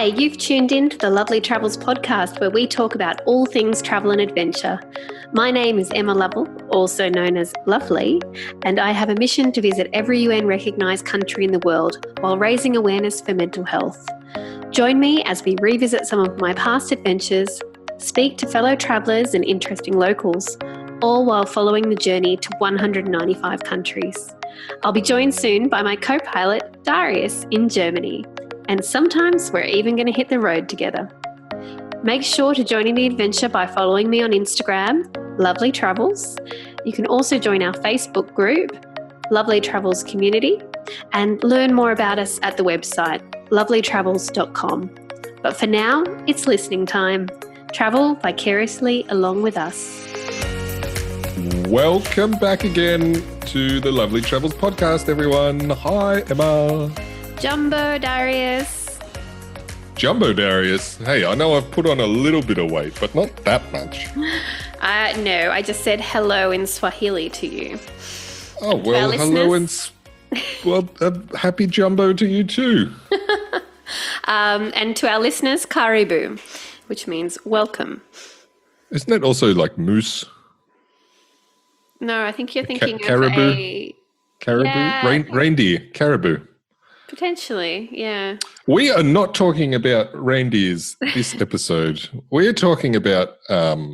Hi, you've tuned in to the Lovely Travels podcast where we talk about all things travel and adventure. My name is Emma Lovell, also known as Lovely, and I have a mission to visit every UN recognised country in the world while raising awareness for mental health. Join me as we revisit some of my past adventures, speak to fellow travellers and interesting locals, all while following the journey to 195 countries. I'll be joined soon by my co-pilot, Darius, in Germany. And sometimes we're even going to hit the road together. Make sure to join in the adventure by following me on Instagram, Lovely Travels. You can also join our Facebook group, Lovely Travels Community, and learn more about us at the website, lovelytravels.com. But for now, it's listening time. Travel vicariously along with us. Welcome back again to the Lovely Travels podcast, everyone. Hi, Emma. Jumbo Darius. Jumbo Darius. Hey, I know I've put on a little bit of weight, but not that much. No, I just said hello in Swahili to you. Oh, well, hello and happy Jumbo to you too. And to our listeners, karibu, which means welcome. Isn't that also like moose? No, I think you're thinking caribou? of a... Caribou? Yeah. Reindeer. Caribou. Potentially, yeah. We are not talking about reindeers this episode. We're talking about, Emma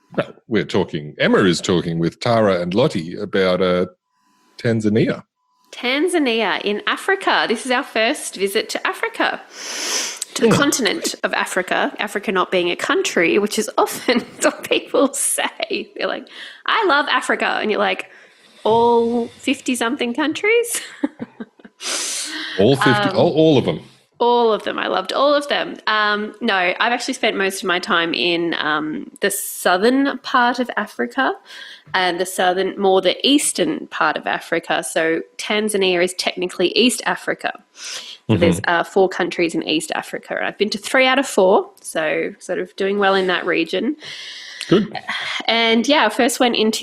is talking with Tara and Lottie about Tanzania. Tanzania in Africa. This is our first visit to Africa, to the continent of Africa, Africa not being a country, which is often what people say. They're like, I love Africa. And you're like, all 50-something countries? All 50, all of them. All of them. I loved all of them. No, I've actually spent most of my time in the southern part of Africa and the eastern part of Africa. So Tanzania is technically East Africa. So there's 4 countries in East Africa. I've been to 3 out of 4, so sort of doing well in that region. Good. And yeah, I first went in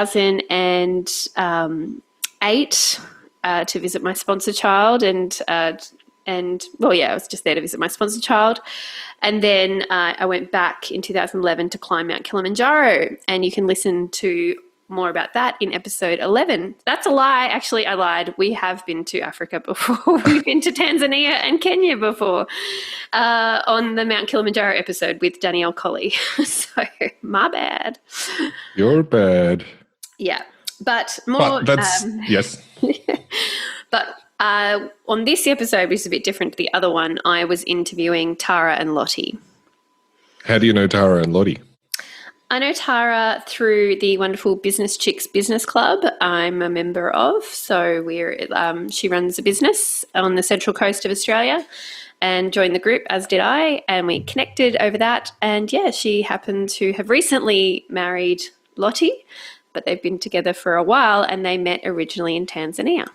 2008 to visit my sponsor child I was just there to visit my sponsor child. And then I went back in 2011 to climb Mount Kilimanjaro, and you can listen to more about that in episode 11. That's a lie. Actually, I lied. We have been to Africa before. We've been to Tanzania and Kenya before on the Mount Kilimanjaro episode with Danielle Colley. So my bad. You're bad. Yeah. But yes. But on this episode, which is a bit different to the other one, I was interviewing Tara and Lottie. How do you know Tara and Lottie? I know Tara through the wonderful Business Chicks Business Club I'm a member of. So she runs a business on the central coast of Australia and joined the group, as did I, and we connected over that. And yeah, she happened to have recently married Lottie, but they've been together for a while, and they met originally in Tanzania.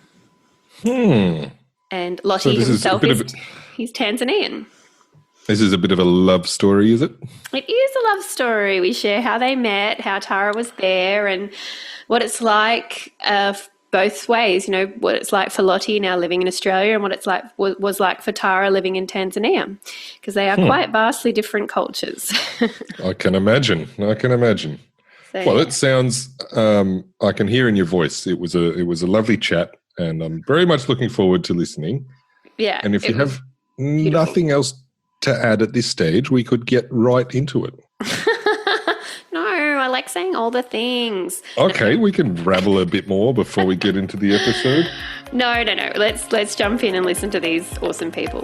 And Lottie himself he's Tanzanian. This is a bit of a love story, is it? It is a love story. We share how they met, how Tara was there, and what it's like both ways, you know, what it's like for Lottie now living in Australia and what it's like was like for Tara living in Tanzania, because they are quite vastly different cultures. I can imagine. So, well, it sounds, I can hear in your voice, it was a lovely chat, and I'm very much looking forward to listening. Yeah. And if you have nothing else to add at this stage, we could get right into it. No, I like saying all the things. Okay, we can rabble a bit more before we get into the episode. No. Let's jump in and listen to these awesome people.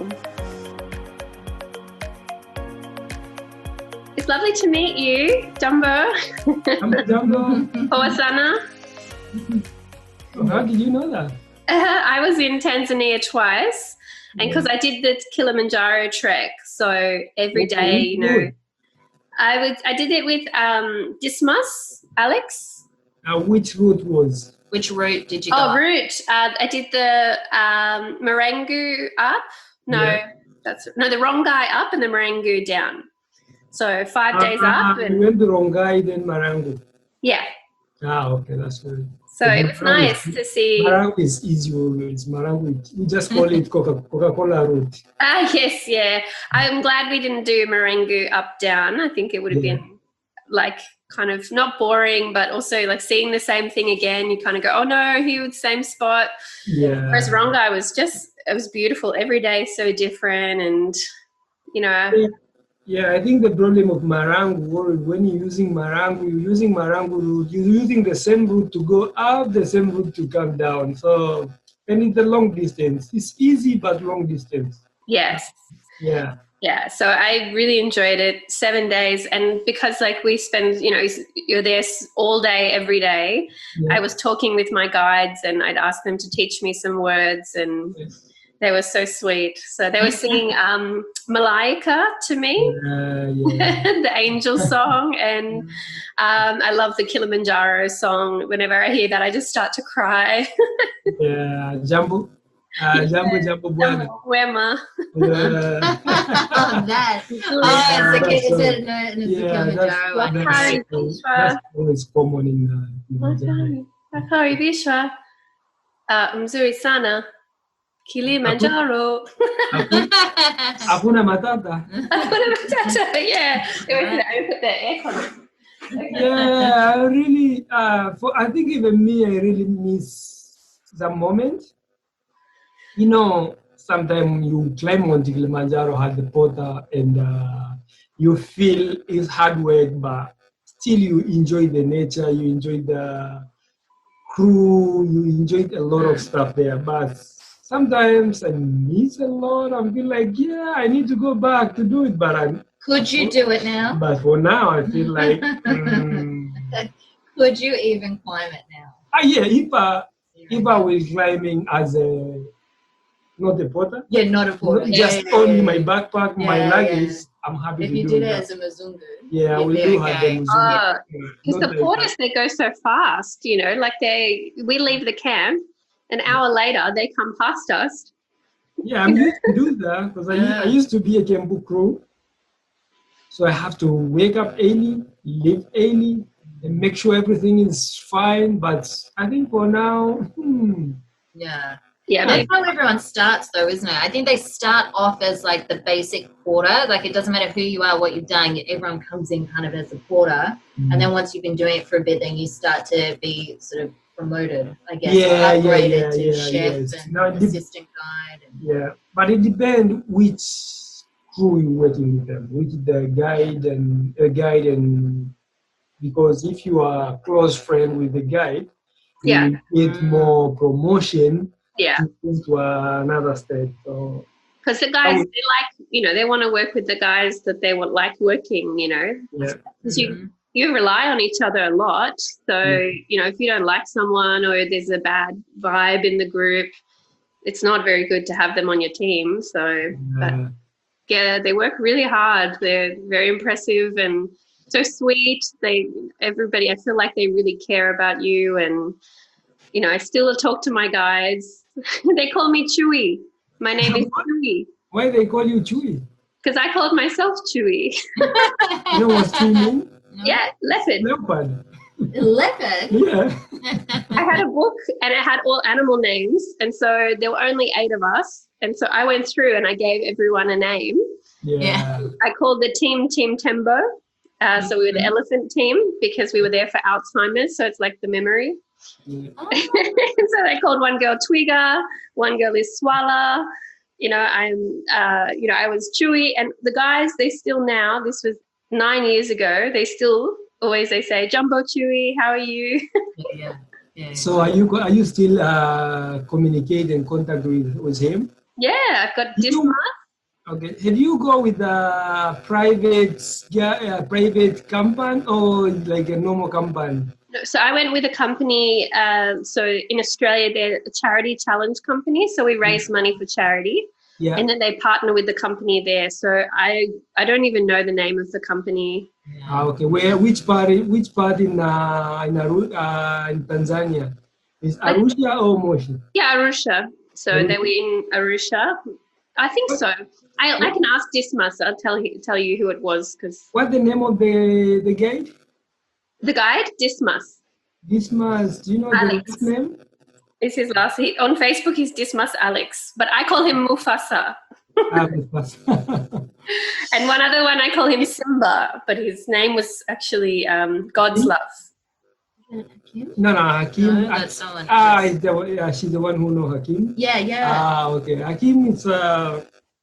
It's lovely to meet you, Jumbo. I'm Jumbo. Owasana. How did you know that? I was in Tanzania twice, and because I did the Kilimanjaro trek, so every day, you know, I did it with Dismas, Alex. Which route was? Which route did you go? Oh, route. I did the Marangu up. No, the Rongai up and the Marangu down. So 5 days up. You went the Rongai, then Marangu. Yeah. Okay, that's good. So it was nice to see. Marangu is easy always. Marangu, we just call it Coca-Cola route. Yes, yeah. I'm glad we didn't do Marangu up down. I think it would have been like kind of not boring, but also like seeing the same thing again. You kind of go, oh no, here with the same spot. Yeah. Whereas Rongai it was beautiful every day, so different, and you know. Yeah, I think the problem of Marangu, when you're using Marangu route, you're using the same route to go up, the same route to come down. So, and it's a long distance. It's easy, but long distance. Yes. Yeah. Yeah, so I really enjoyed it, 7 days. And because like we spend, you're there all day, every day, I was talking with my guides and I'd ask them to teach me some words, and they were so sweet. So they were singing Malaika to me, the angel song. And I love the Kilimanjaro song. Whenever I hear that, I just start to cry. Yeah, Jambo. Jambo Buena. Wema. Oh, that. It's the Kilimanjaro. That's always common in Kilimanjaro. Bakari Vishwa. Mzuri sana. Kilimanjaro. Hakuna matata. Hakuna matata, yeah. I put the aircon. Yeah, I really, I think even me, I really miss the moment. Sometimes you climb Mount Kilimanjaro at the porter and you feel it's hard work, but still you enjoy the nature, you enjoy the crew, you enjoy a lot of stuff there. But sometimes I miss a lot. I feel like, I need to go back to do it, but could you do it now? But for now, I feel like... Could you even climb it now? If I was climbing as not a porter. Yeah, not a porter. Just only my backpack, my luggage. I'm happy to do it. If you did it as a Mzungu. Yeah, we do have the Mzungu. Because the porters, they go so fast, like we leave the camp, an hour later, they come past us. Yeah, I'm used to do that because I used to be a Kembu crew. So I have to wake up early, leave early, and make sure everything is fine. But I think for now, Yeah, that's how everyone starts though, isn't it? I think they start off as like the basic porter. Like it doesn't matter who you are, what you've done, everyone comes in kind of as a porter. And then once you've been doing it for a bit, then you start to be sort of promoted, I guess, upgraded to chef and assistant guide. But it depends which crew you're working with them, with the guide and because if you are a close friend with the guide, you get more promotion. To another state. So because the guys, they want to work with the guys that they would like working, because you rely on each other a lot. So if you don't like someone or there's a bad vibe in the group, it's not very good to have them on your team. So but they work really hard. They're very impressive and so sweet. Everybody, I feel like they really care about you. And I still talk to my guides. They call me Chewy. My name is Chewy. Why they call you Chewy? Because I called myself Chewy. You know what Chewy means? Yeah, leopard. Leopard. Leopard? Yeah. I had a book and it had all animal names. And so there were only 8 of us. And so I went through and I gave everyone a name. Yeah. I called the team Tembo. So we were the elephant team because we were there for Alzheimer's. So it's like the memory. So they called one girl Twiga, one girl is Swallow. I was Chewy, and the guys, they still now, this was 9 years ago, they still always, they say, Jumbo Chewy, how are you? So are you still communicate and contact with him? Yeah, I've got Disma. Okay. Have you go with a private company or like a normal company? So I went with a company. So in Australia, they're a charity challenge company. So we raise money for charity. Yeah. And then they partner with the company there. So I don't even know the name of the company. Okay. Which part in Tanzania? Is Arusha or Moshi? Yeah, Arusha. So they were in Arusha. I think so. I can ask Dismas. I'll tell you who it was. What's the name of the guide? The guide? Dismas. Dismas, do you know Alex. the last name? Is his last. On Facebook, he's Dismas Alex, but I call him Mufasa. And one other one, I call him Simba, but his name was actually God's Love. No, Hakim. No, that's someone. She's the one who knows Hakim. Yeah. Okay. Hakim is my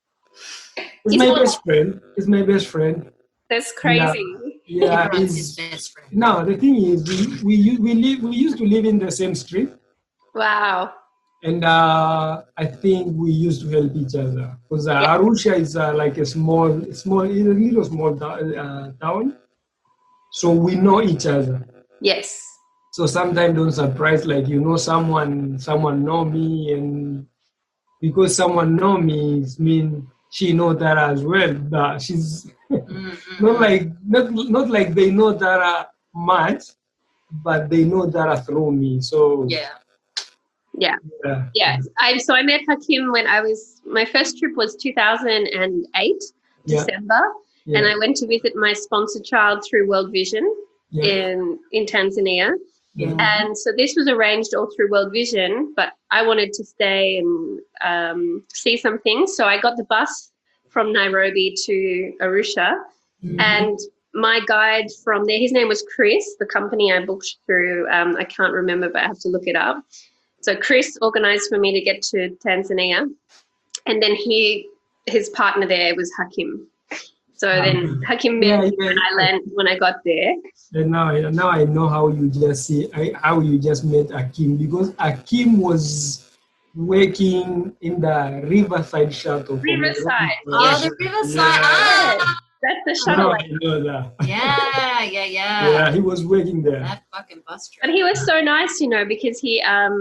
best friend. He's my best friend. That's crazy. Yeah, he's his best friend. No, the thing is, we used to live in the same street. Wow. And I think we used to help each other because Arusha is like a little small town. So we know each other. Yes. So sometimes don't surprise, like, someone know me, and because someone know me, it means she know Dara as well. But she's not like they know Dara much, but they know Dara through me. So Yeah. So I met Hakim when my first trip was 2008, December, and I went to visit my sponsored child through World Vision in Tanzania. Yeah. And so this was arranged all through World Vision, but I wanted to stay and see some things. So I got the bus from Nairobi to Arusha, and my guide from there, his name was Chris, the company I booked through, I can't remember, but I have to look it up. So Chris organised for me to get to Tanzania, and then his partner there was Hakim. So then Hakim met me when I got there. And now I know how you just met Hakim, because Hakim was working in the Riverside shuttle. Riverside. The Riverside. That's the shuttle. I know that. Yeah. Yeah, he was working there. That fucking bus driver. And he was so nice, because he,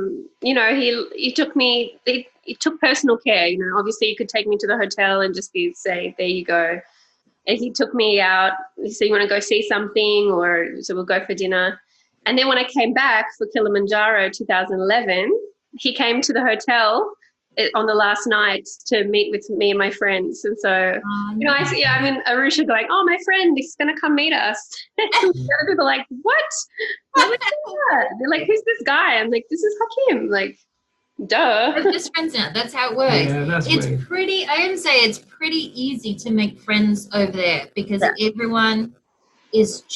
he took me. He took personal care. Obviously, you could take me to the hotel and just say, "There you go." And he took me out. He said, "You want to go see something?" So we'll go for dinner. And then when I came back for Kilimanjaro 2011, he came to the hotel on the last night to meet with me and my friends. And so, I'm in Arusha going, "Oh, my friend is going to come meet us." And the other people are like, "What? They're like, "Who's this guy?" I'm like, "This is Hakim." Like, duh. We're just friends now. That's how it works. Yeah, it's pretty, I am saying it's pretty easy to make friends over there, because everyone is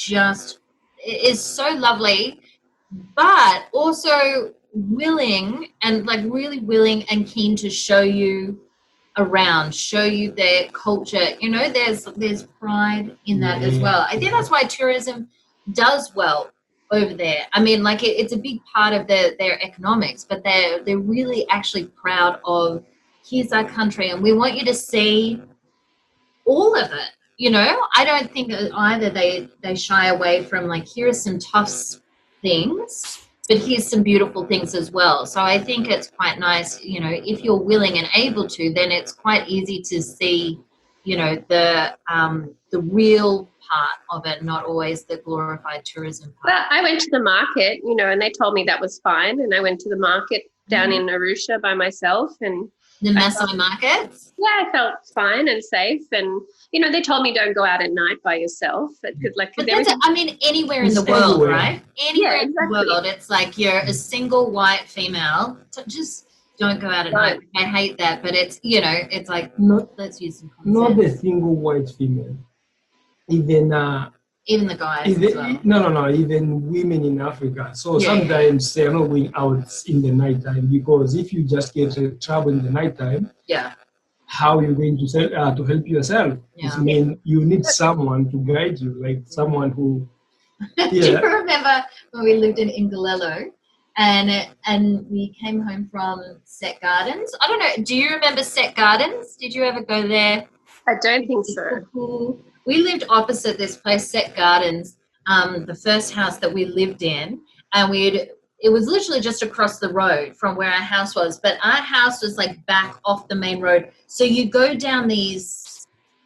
so lovely, but also willing and really willing and keen to show you around, show you their culture. There's pride in that as well. I think that's why tourism does well over there. I mean, it's a big part of their economics, but they're really actually proud of, here's our country and we want you to see all of it. I don't think either they shy away from here are some tough things, but here's some beautiful things as well. So I think it's quite nice, if you're willing and able to, then it's quite easy to see, the real part of it, not always the glorified tourism part. Well, I went to the market, and they told me that was fine. And I went to the market down in Arusha by myself, and the Maasai markets. Yeah, I felt fine and safe, and they told me don't go out at night by yourself, because anywhere in the world, right? Anywhere in the world, it's you're a single white female. Just don't go out at night. I hate that, but it's it's let's use some common sense. Not a single white female. Even the guys as well. No, even women in Africa. So sometimes they're not going out in the nighttime, because if you just get trouble in the nighttime, how are you going to help yourself? Yeah. I mean, you need someone to guide you, like someone who. Do you remember when we lived in Ingolelo, and we came home from Set Gardens? I don't know. Do you remember Set Gardens? Did you ever go there? I don't think so. We lived opposite this place, Set Gardens, the first house that we lived in, and it was literally just across the road from where our house was, but our house was back off the main road. So you go down these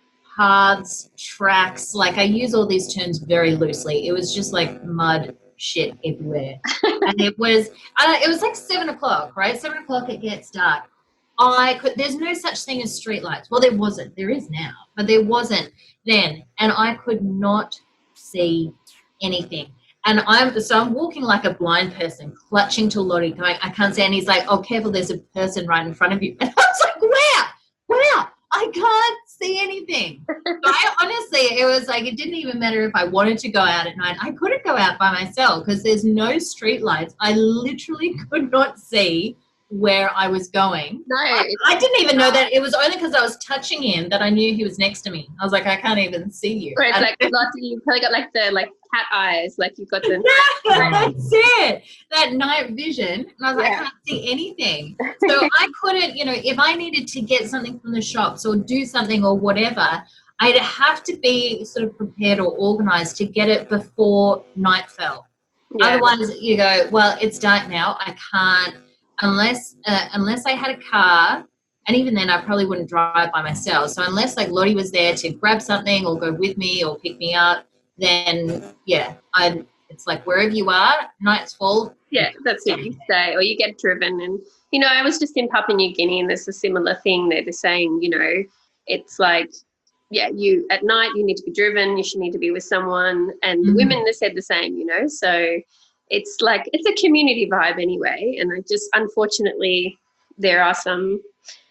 paths, tracks, I use all these terms very loosely. It was just mud, shit everywhere. And it was 7 o'clock, right? 7 o'clock, it gets dark. There's no such thing as street lights. Well, there wasn't. There is now, but there wasn't then. And I could not see anything. And I'm walking like a blind person, clutching to Lottie, going, I can't see. And he's like, oh, careful, there's a person right in front of you. And I was like, where? I can't see anything. So it was like, it didn't even matter if I wanted to go out at night. I couldn't go out by myself because there's no street lights. I literally could not see where I was going. No. I didn't even know that. It was only because I was touching him that I knew he was next to me. I was like, I can't even see you. Or it's like you probably got like the cat eyes, like you've got the that's it. That night vision. And I was like, I can't see anything. So I couldn't, if I needed to get something from the shops or do something or whatever, I'd have to be sort of prepared or organized to get it before night fell. Yeah. Otherwise you go, well, it's dark now. I can't. Unless I had a car, and even then I probably wouldn't drive by myself. So unless like Lottie was there to grab something or go with me or pick me up, then it's like wherever you are, night's fall. Yeah, that's it. You stay or you get driven. And I was just in Papua New Guinea, and there's a similar thing there. They're saying, it's like, you at night you need to be driven. You should need to be with someone, and the women they said the same. So. It's like, it's a community vibe anyway. And I just, unfortunately, there are some,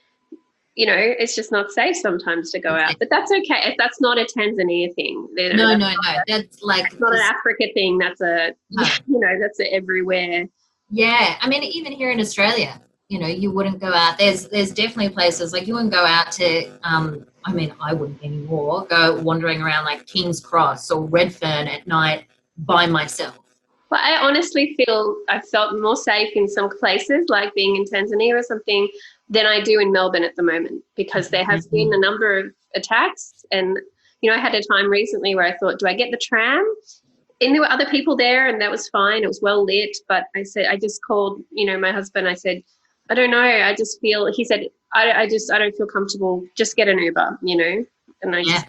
it's just not safe sometimes to go out. But that's okay. If that's not a Tanzania thing. No. That's like. It's not an Africa thing. That's that's everywhere. Yeah. I mean, even here in Australia, you wouldn't go out. There's definitely places like you wouldn't go out to, I wouldn't anymore, go wandering around like King's Cross or Redfern at night by myself. But I honestly feel I felt more safe in some places, like being in Tanzania or something, than I do in Melbourne at the moment, because there has been a number of attacks. And, I had a time recently where I thought, do I get the tram? And there were other people there, and that was fine. It was well lit. But I just called, my husband. I said, I don't know. I just feel, he said, I don't feel comfortable. Just get an Uber, And I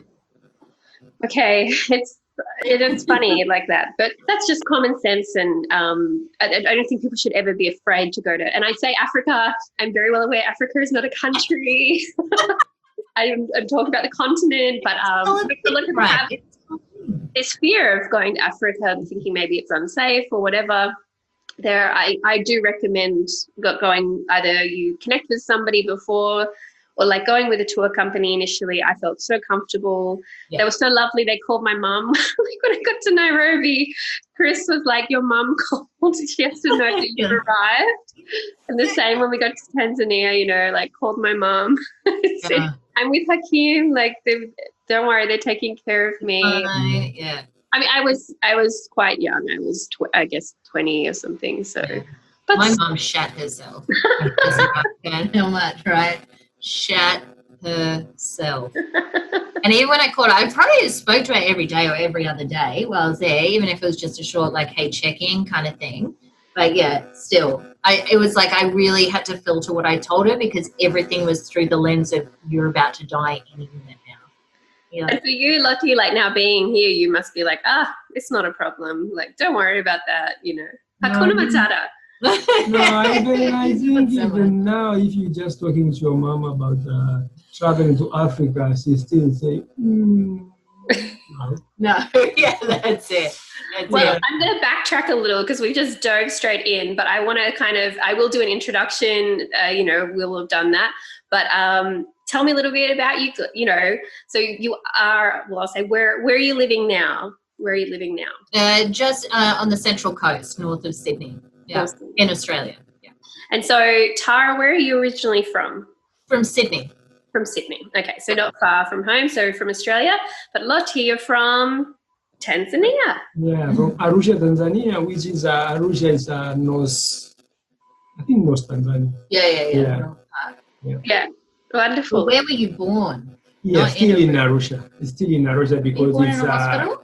okay, it's funny like that, but that's just common sense. And I don't think people should ever be afraid to go to, and I say Africa, I'm very well aware Africa is not a country. I'm talking about the continent, but look at this fear of going to Africa and thinking maybe it's unsafe or whatever. I do recommend going, either you connect with somebody before, or like going with a tour company initially. I felt so comfortable. Yeah. They were so lovely. They called my mum. Like when I got to Nairobi, Chris was like, your mum called. She has to know that you've arrived. And the same when we got to Tanzania, like called my mum. Said, I'm with Hakeem. Like, don't worry, they're taking care of me. Yeah. I mean, I was quite young. I was, I guess, 20 or something. So, but my mum shat herself. How much, right? Shat herself. And even when I called her, I probably spoke to her every day or every other day while I was there, even if it was just a short, like, hey, check-in kind of thing. But yeah, still, it was like I really had to filter what I told her, because everything was through the lens of you're about to die any minute now. And for you, Lottie, like now being here, you must be like, it's not a problem. Like, don't worry about that, Hakuna Matata. No, I think even now, if you're just talking to your mom about traveling to Africa, she still say, no. Yeah, that's it. I'm going to backtrack a little because we just dove straight in, but I want to I will do an introduction, we'll have done that. But tell me a little bit about you, so you are, well, I'll say, where are you living now? Where are you living now? Just on the Central Coast, north of Sydney. Yeah, awesome. In Australia. Yeah. And so, Tara, where are you originally from? From Sydney. From Sydney. Okay, so not far from home, so from Australia. But Lottie, you're from Tanzania. Yeah, from Arusha, Tanzania, which is Arusha is North Tanzania. Yeah. Wonderful. Well, where were you born? Yeah, still in Arusha. It's still in Arusha because born in a hospital?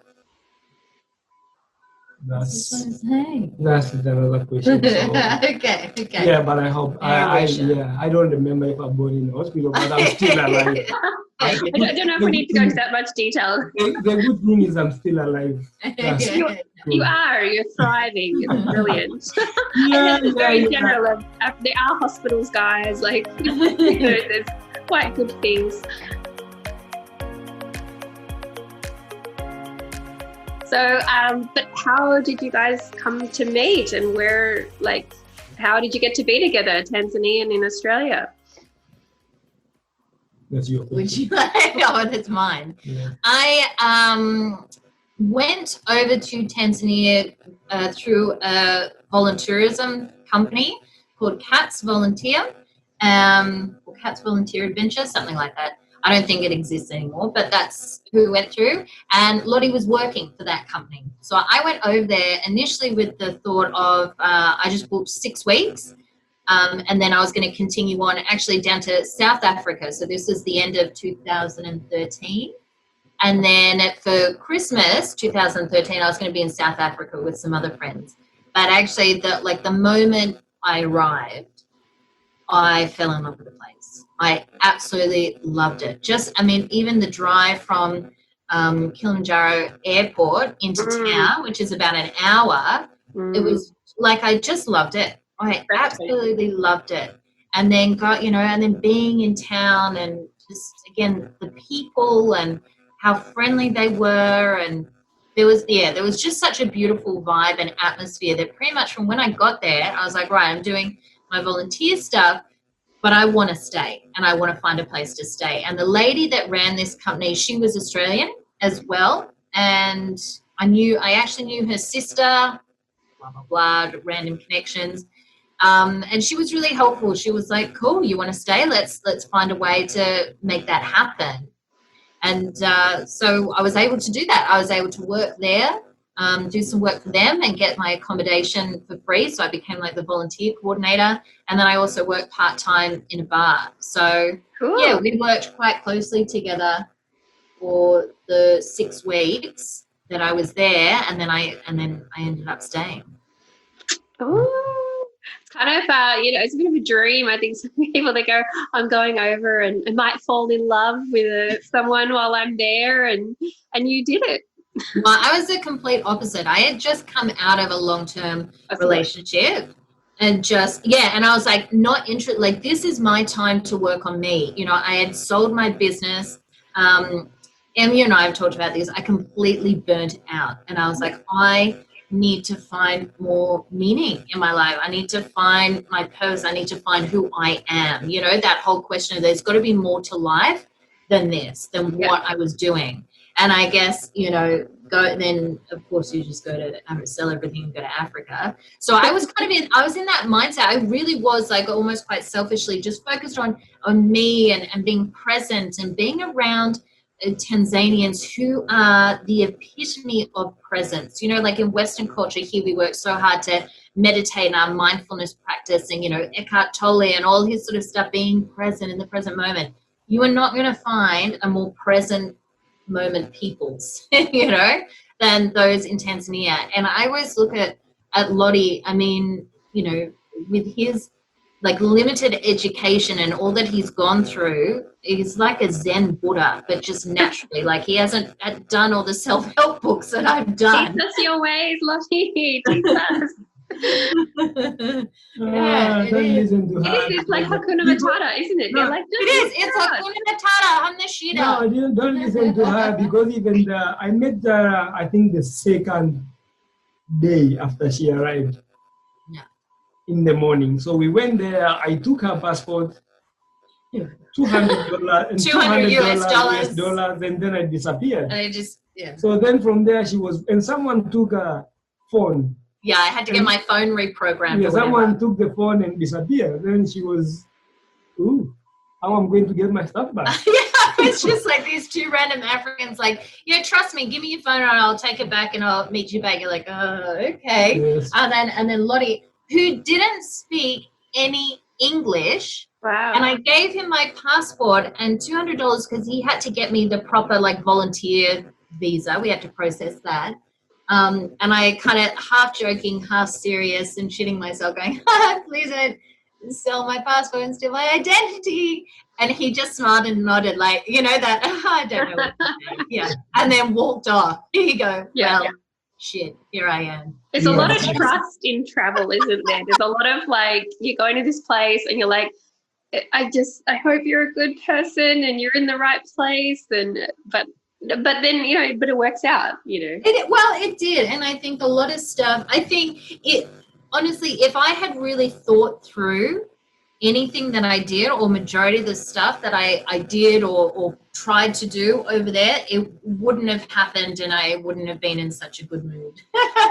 That's another question. So. Okay. Yeah, but I hope I don't remember if I'm born in a hospital, but I'm still alive. I don't know if we need to go into that much detail. The good thing is I'm still alive. You are. You're thriving. It's brilliant. It's very general. There are hospitals, guys. Like, there's quite good things. So, but how did you guys come to meet, and how did you get to be together, Tanzania and in Australia? That's your question. Would you like? Oh, that's mine. Yeah. I went over to Tanzania through a volunteerism company called Cats Volunteer, or Cats Volunteer Adventure, something like that. I don't think it exists anymore, but that's who we went through. And Lottie was working for that company. So I went over there initially with the thought of I just booked 6 weeks. And then I was going to continue on actually down to South Africa. So this is the end of 2013. And then for Christmas 2013, I was going to be in South Africa with some other friends. But actually, the moment I arrived, I fell in love with the place. I absolutely loved it. Even the drive from Kilimanjaro Airport into town, which is about an hour, it was like I just loved it. I absolutely loved it. And then being in town and just, again, the people and how friendly they were. And there was just such a beautiful vibe and atmosphere that pretty much from when I got there, I was like, right, I'm doing my volunteer stuff, but I want to stay and I want to find a place to stay. And the lady that ran this company, she was Australian as well. And I actually knew her sister, blah, blah, blah, random connections. And she was really helpful. She was like, cool, you want to stay? Let's find a way to make that happen. And so I was able to do that. I was able to work there, do some work for them and get my accommodation for free. So I became like the volunteer coordinator. And then I also worked part-time in a bar. So cool. Yeah, we worked quite closely together for the 6 weeks that I was there. And then I ended up staying. Oh. Kind of, it's a bit of a dream. I think some people that go, I'm going over and I might fall in love with someone while I'm there, and you did it. Well, I was the complete opposite. I had just come out of a long-term relationship and and I was like, not interested. Like, this is my time to work on me. I had sold my business. Emmy and I have talked about this. I completely burnt out, and I was like, I need to find more meaning in my life. I need to find my purpose. I need to find who I am. That whole question of there's got to be more to life than what I was doing. And I guess, then of course you just go to sell everything and go to Africa. So I was I was in that mindset. I really was like almost quite selfishly just focused on me and being present and being around Tanzanians who are the epitome of presence. Like in Western culture here, we work so hard to meditate in our mindfulness practice and, Eckhart Tolle and all his sort of stuff, being present in the present moment. You are not going to find a more present moment peoples, than those in Tanzania. And I always look at Lottie, with his limited education and all that he's gone through, he's like a Zen Buddha, but just naturally. Like, he hasn't done all the self-help books that I've done. Teach us your ways, Lottie. Teach us. Yeah, don't listen to her. It is like Hakuna Matata, isn't it? No, They're like, it's Hakuna Matata. I'm the Shida. No, don't listen to her, because even I met her, I think the second day after she arrived. In the morning. So we went there. I took her passport, $200 and $200 US dollars, and then I disappeared. And So then from there and someone took a phone. Yeah, I had to get my phone reprogrammed. Yeah, someone took the phone and disappeared. Then she was, how am I going to get my stuff back? It's just like these 2 random Africans like, trust me, give me your phone and I'll take it back and I'll meet you back. You're like, oh, okay. Yes. And then Lottie, who didn't speak any English. Wow. And I gave him my passport and $200 because he had to get me the proper volunteer visa. We had to process that. And I kind of half joking, half serious and shitting myself going, please don't sell my passport and steal my identity. And he just smiled and nodded I don't know what to say. Yeah. And then walked off. Here you go. Yeah. Well, shit, here I am. There's a lot of trust in travel, isn't there? There's a lot of you're going to this place and you're like, I hope you're a good person and you're in the right place. But But then, but it works out, It did. And I think a lot of stuff, honestly, if I had really thought through anything that I did, or majority of the stuff that I did or tried to do over there, it wouldn't have happened, and I wouldn't have been in such a good mood.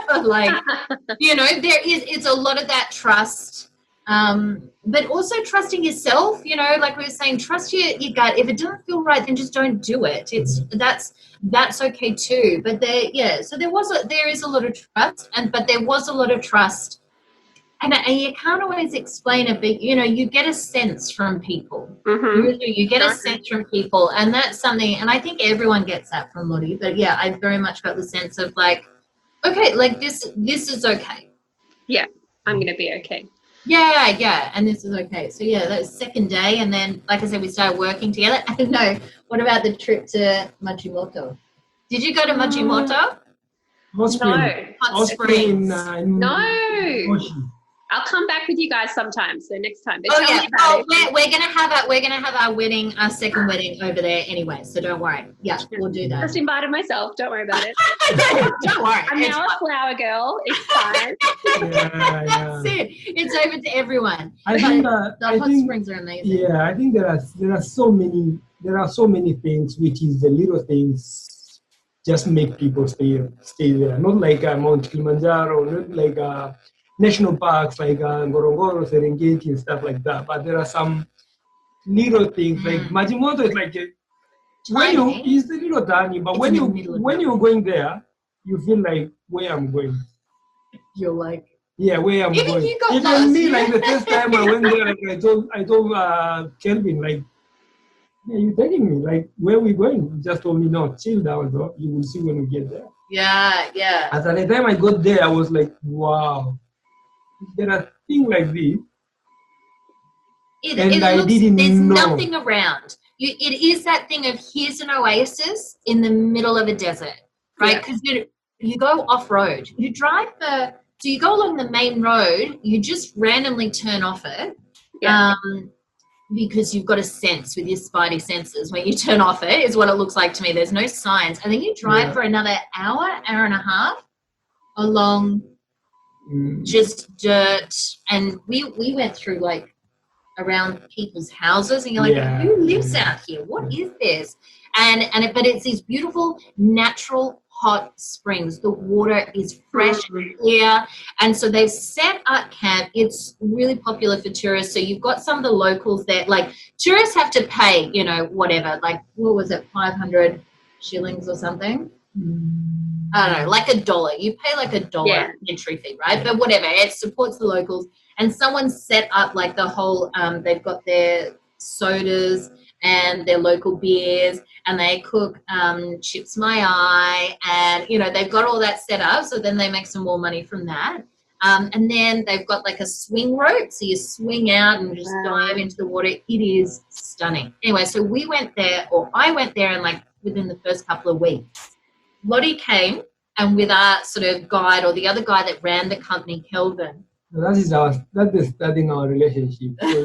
It's a lot of that trust, but also trusting yourself, like we were saying, trust your gut. If it doesn't feel right, then just don't do it. That's okay too. But so there is a lot of trust, but there was a lot of trust. And you can't always explain it, but, you get a sense from people. Mm-hmm. You get a sense from people, and that's something, and I think everyone gets that from Lottie. But, yeah, I very much got the sense of, like, okay, like this is okay. Yeah, I'm going to be okay. Yeah, and this is okay. So, yeah, that was second day, and then, like I said, we started working together. I don't know, what about the trip to Majimoto? Did you go to Majimoto? Hot spring. No. I'll come back with you guys sometime. So next time. We're gonna have our wedding, our second wedding over there anyway. So don't worry. Yeah, we'll do that. Just invited myself. Don't worry about it. Don't worry. I'm now a flower girl. It's fine. That's it. It's open to everyone. I think the hot springs are amazing. Yeah, I think there are so many things, which is the little things just make people stay there. Not like Mount Kilimanjaro, not like national parks like Ngorongoro, Serengeti, and stuff like that. But there are some little things like Majimoto is like it's a little tiny, but when you're going there, you feel like where I'm going. You're like, yeah, where I'm going. Even me, like the first time I went there, like I told Kelvin, like, yeah, you're taking me, like, where are we going? He just told me, no, chill down, bro. You will see when we get there. Yeah. As at the time I got there, I was like, wow. There are things like this, there's nothing around. It is that thing of here's an oasis in the middle of a desert, right? Because you go off road, you drive so you go along the main road, you just randomly turn off it, because you've got a sense with your spidey senses when you turn off it is what it looks like to me. There's no signs, and then you drive for another hour and a half along. Just dirt, and we went through like around people's houses, and you're like, who lives out here? What is this? But it's these beautiful natural hot springs. The water is fresh and clear, and so they've set up camp. It's really popular for tourists. So you've got some of the locals there. Like tourists have to pay, whatever. Like what was it, 500 shillings or something? I don't know, like $1. You pay like $1 entry fee, right? But whatever, it supports the locals. And someone set up like the whole, they've got their sodas and their local beers, and they cook chips my eye, and they've got all that set up. So then they make some more money from that. And then they've got like a swing rope, so you swing out and just dive into the water. It is stunning. Anyway, so I went there, and like within the first couple of weeks, Lottie came, and with our sort of guide, or the other guy that ran the company, Kelvin. That is starting our relationship. And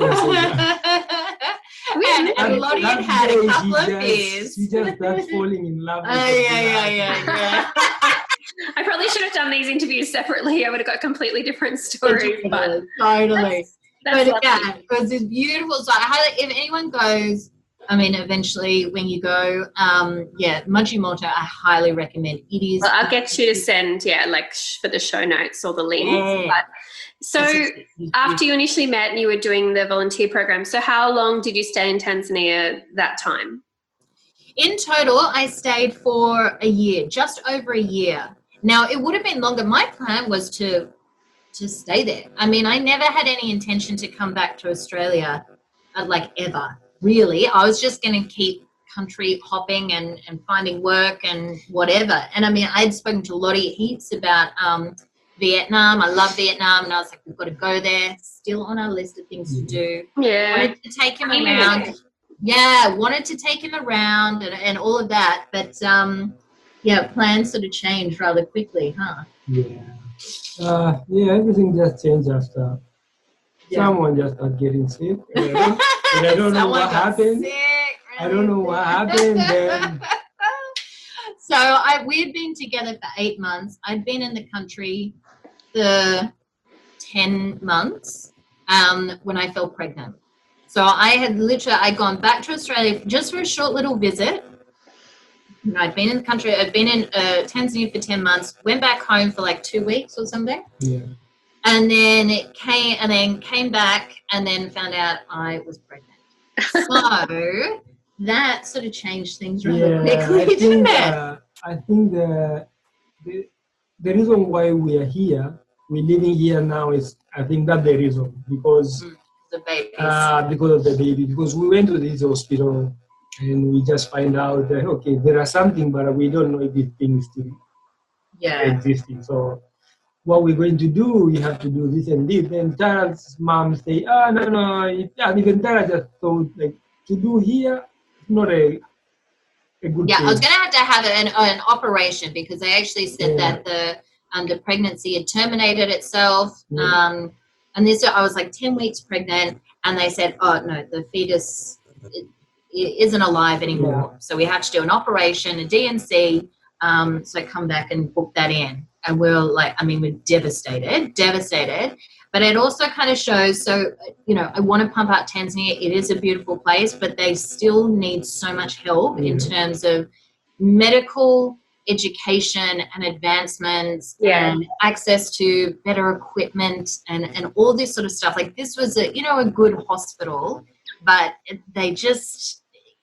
Lottie had a couple of beers. She just starts falling in love. Yeah. I probably should have done these interviews separately. I would have got completely different stories. But totally. That's it was this beautiful. So if anyone goes, eventually when you go, Majimoto, I highly recommend. It is. Well, I'll get you to send, for the show notes or the links. Yeah. But, so after you initially met and you were doing the volunteer program, so how long did you stay in Tanzania that time? In total, I stayed for a year, just over a year. Now, it would have been longer. My plan was to stay there. I never had any intention to come back to Australia, ever. Really, I was just going to keep country hopping and finding work and whatever. And I'd spoken to Lottie heaps about Vietnam. I love Vietnam, and I was like, we've got to go there. Still on our list of things to do. Yeah, wanted to take him around. Yeah, wanted to take him around and all of that. But plans sort of changed rather quickly, huh? Yeah. Everything just changed after someone just started getting sick. I don't know what happened. I don't know what happened. Then So we'd been together for 8 months. I'd been in the country for 10 months when I fell pregnant. So I'd gone back to Australia just for a short little visit. I'd been in the country. I'd been in Tanzania for 10 months. Went back home for like 2 weeks or something. Yeah. And then came back and then found out I was pregnant. So that sort of changed things rather quickly, didn't it? I think the reason why we are here, we're living here now, is I think that's the reason, because the baby. Because of the baby. Because we went to this hospital and we just find out that okay, there are something, but we don't know if this thing is still existing. So what we're going to do, we have to do this and this. Then Tara's mom say, no. And even Tara just thought, like, to do here, not a good thing. I was going to have an operation, because they actually said that the pregnancy had terminated itself. And I was like 10 weeks pregnant, and they said, oh, no, the fetus isn't alive anymore. Yeah. So we have to do an operation, a D&C. So come back and book that in. And we're devastated. But it also kind of shows, so, I want to pump out Tanzania. It is a beautiful place, but they still need so much help in terms of medical education and advancements and access to better equipment and all this sort of stuff. Like, this was a good hospital, but they just,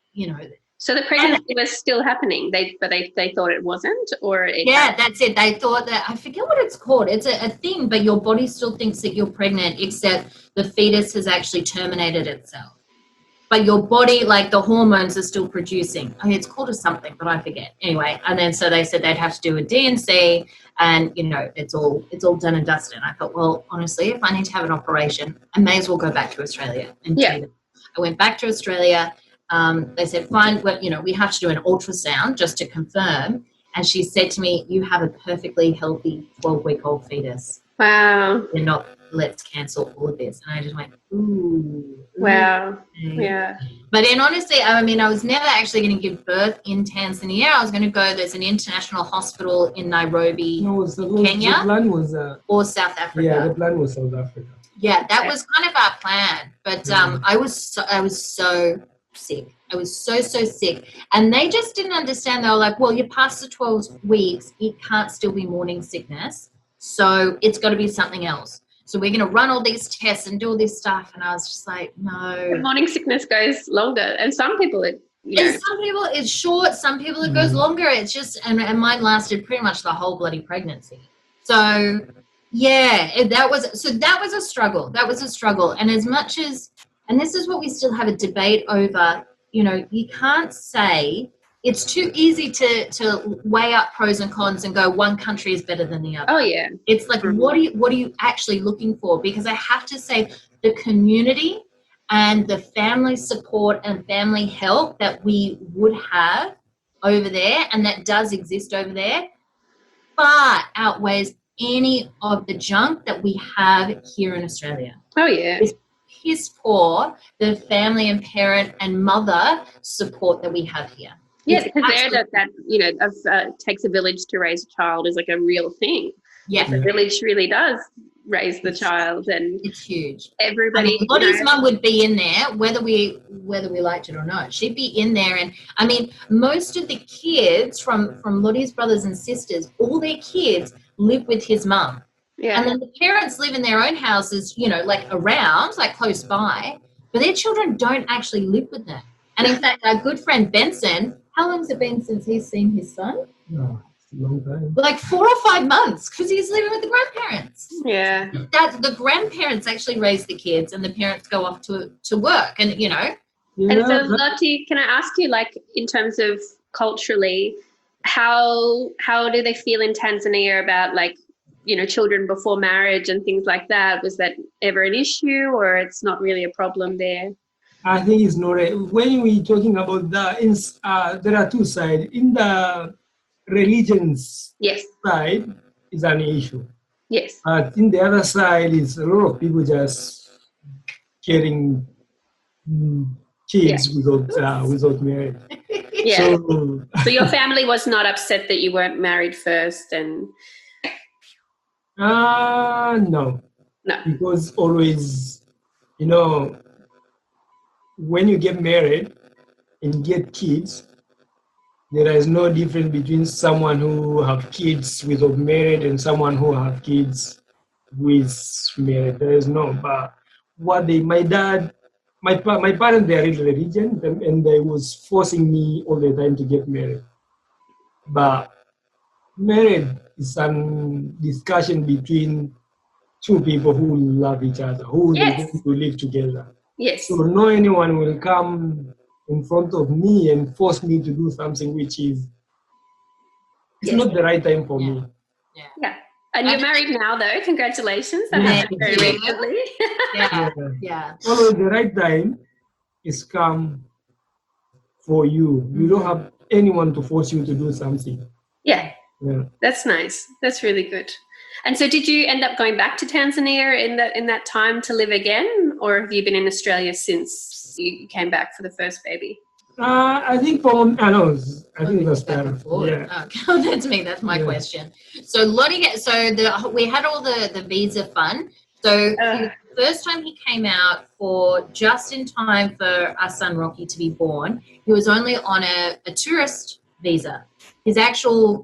So the pregnancy was still happening, they thought it wasn't, or that's it. They thought that, I forget what it's called. It's a thing, but your body still thinks that you're pregnant, except the fetus has actually terminated itself. But your body, like the hormones, are still producing. I mean, it's called something, but I forget. Anyway, and then so they said they'd have to do a D&C, and it's all done and dusted. And I thought, well, honestly, if I need to have an operation, I may as well go back to Australia and treat it. I went back to Australia. They said, fine, well, we have to do an ultrasound just to confirm. And she said to me, you have a perfectly healthy 12-week-old fetus. Wow. You're not, let's cancel all of this. And I just went, ooh. Wow. Yeah. But then honestly, I was never actually going to give birth in Tanzania. I was going to go, there's an international hospital in Nairobi, Kenya. The plan was, or South Africa. Yeah, the plan was South Africa. Yeah, that was kind of our plan. But I was so sick. I was so sick. And they just didn't understand. They were like, well, you're past the 12 weeks. It can't still be morning sickness. So it's got to be something else. So we're going to run all these tests and do all this stuff. And I was just like, no. The morning sickness goes longer. And some people And some people it's short. Some people it goes longer. It's just, and mine lasted pretty much the whole bloody pregnancy. So yeah, that was a struggle. And as much as, and this is what we still have a debate over, you can't say, it's too easy to weigh up pros and cons and go one country is better than the other. Oh, yeah. It's like, what are you actually looking for? Because I have to say the community and the family support and family help that we would have over there, and that does exist over there, far outweighs any of the junk that we have here in Australia. Oh, yeah. It's piss poor the family and parent and mother support that we have here. Yeah, because that takes a village to raise a child is like a real thing. Yeah. The village really does raise the child, and it's huge. Everybody, Lottie's mum would be in there, whether we liked it or not. She'd be in there, and most of the kids from Lottie's brothers and sisters, all their kids live with his mum. Yeah. And then the parents live in their own houses, around, close by, but their children don't actually live with them. And in fact, our good friend Benson, how long has it been since he's seen his son? No, it's a long time. 4 or 5 months, because he's living with the grandparents. Yeah. That the grandparents actually raise the kids, and the parents go off to work, and And so, Lottie, can I ask you, in terms of culturally, how do they feel in Tanzania about children before marriage and things like that? Was that ever an issue, or it's not really a problem there? I think it's not. When we're talking about there are two sides. In the religions side is an issue. Yes. But in the other side is a lot of people just carrying kids without marriage. Yeah. So your family was not upset that you weren't married first, and no, because always, when you get married and get kids, there is no difference between someone who have kids without married and someone who have kids with married. There is no. But my parents, they are really religion, and they was forcing me all the time to get married. But married is some discussion between two people who love each other, who are going to live together. Yes. So no anyone will come in front of me and force me to do something which is not the right time for me. Yeah. And you're married now, though. Congratulations. That happened very recently. Yeah. Always the right time is come for you. You don't have anyone to force you to do something. Yeah. That's nice. That's really good. And so did you end up going back to Tanzania in that time to live again, or have you been in Australia since you came back for the first baby? I think I think that's back and forth. Yeah. Okay. That's me. That's my question. So Lottie, we had all the visa fun. So the first time he came out for just in time for our son Rocky to be born, he was only on a tourist visa. His actual,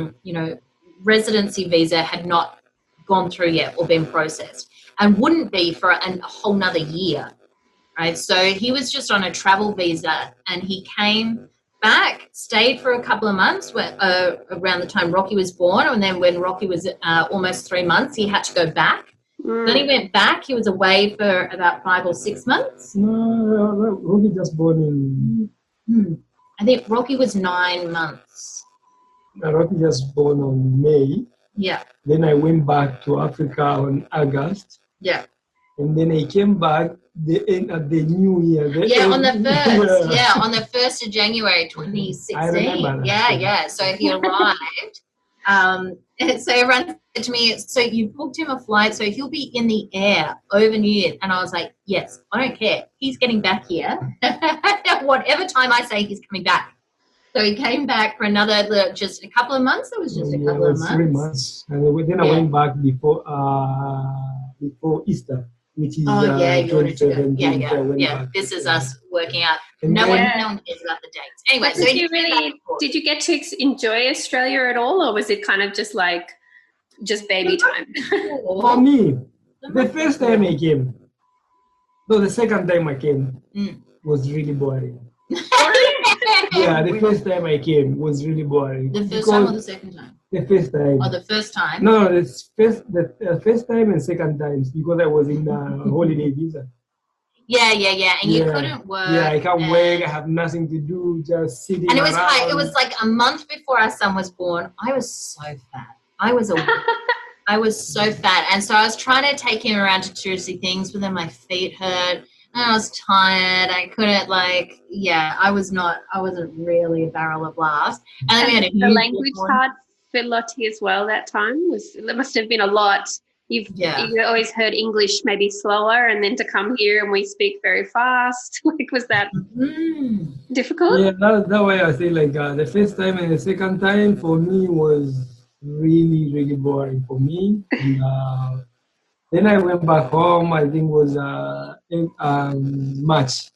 residency visa had not gone through yet or been processed, and wouldn't be for a whole nother year. Right, so he was just on a travel visa, and he came back, stayed for a couple of months around the time Rocky was born, and then when Rocky was almost 3 months, he had to go back. Then he went back. He was away for about 5 or 6 months. No, Rocky just born in. I think Rocky was 9 months. Rocky just born on May. Yeah. Then I went back to Africa on August. Yeah. And then I came back at the new year. On the 1st. Yeah, on the 1st of January 2016. I remember that. Yeah. So he arrived. So everyone said to me, so you booked him a flight, so he'll be in the air over New Year. And I was like, yes, I don't care. He's getting back here. Whatever time I say he's coming back. So he came back for another, just a couple of months. It was just a couple of months. 3 months. And then I went back before Easter, which is 2017. Yeah. This is us working out. No one cares about the dates. Anyway, so did you get to enjoy Australia at all, or was it kind of just like baby time? For me, the first time I came, the second time I came was really boring. Yeah, the first time I came was really boring. The first time or the second time? The first time. Oh, the first time? No, the first time and second times, because I was in the holiday visa. Yeah. And you couldn't work. Yeah, I can't work. I have nothing to do, just sitting And it around. was like a month before our son was born. I was so fat. I was so fat. And so I was trying to take him around to touristy things, but then my feet hurt. And I was tired. I couldn't I wasn't really a barrel of laughs. And then we had the language part for Lottie as well that time. There must have been a lot. You always heard English maybe slower, and then to come here and we speak very fast. Was that difficult? Yeah, that way I say the first time and the second time for me was really, really boring for me. And, then I went back home, I think it was March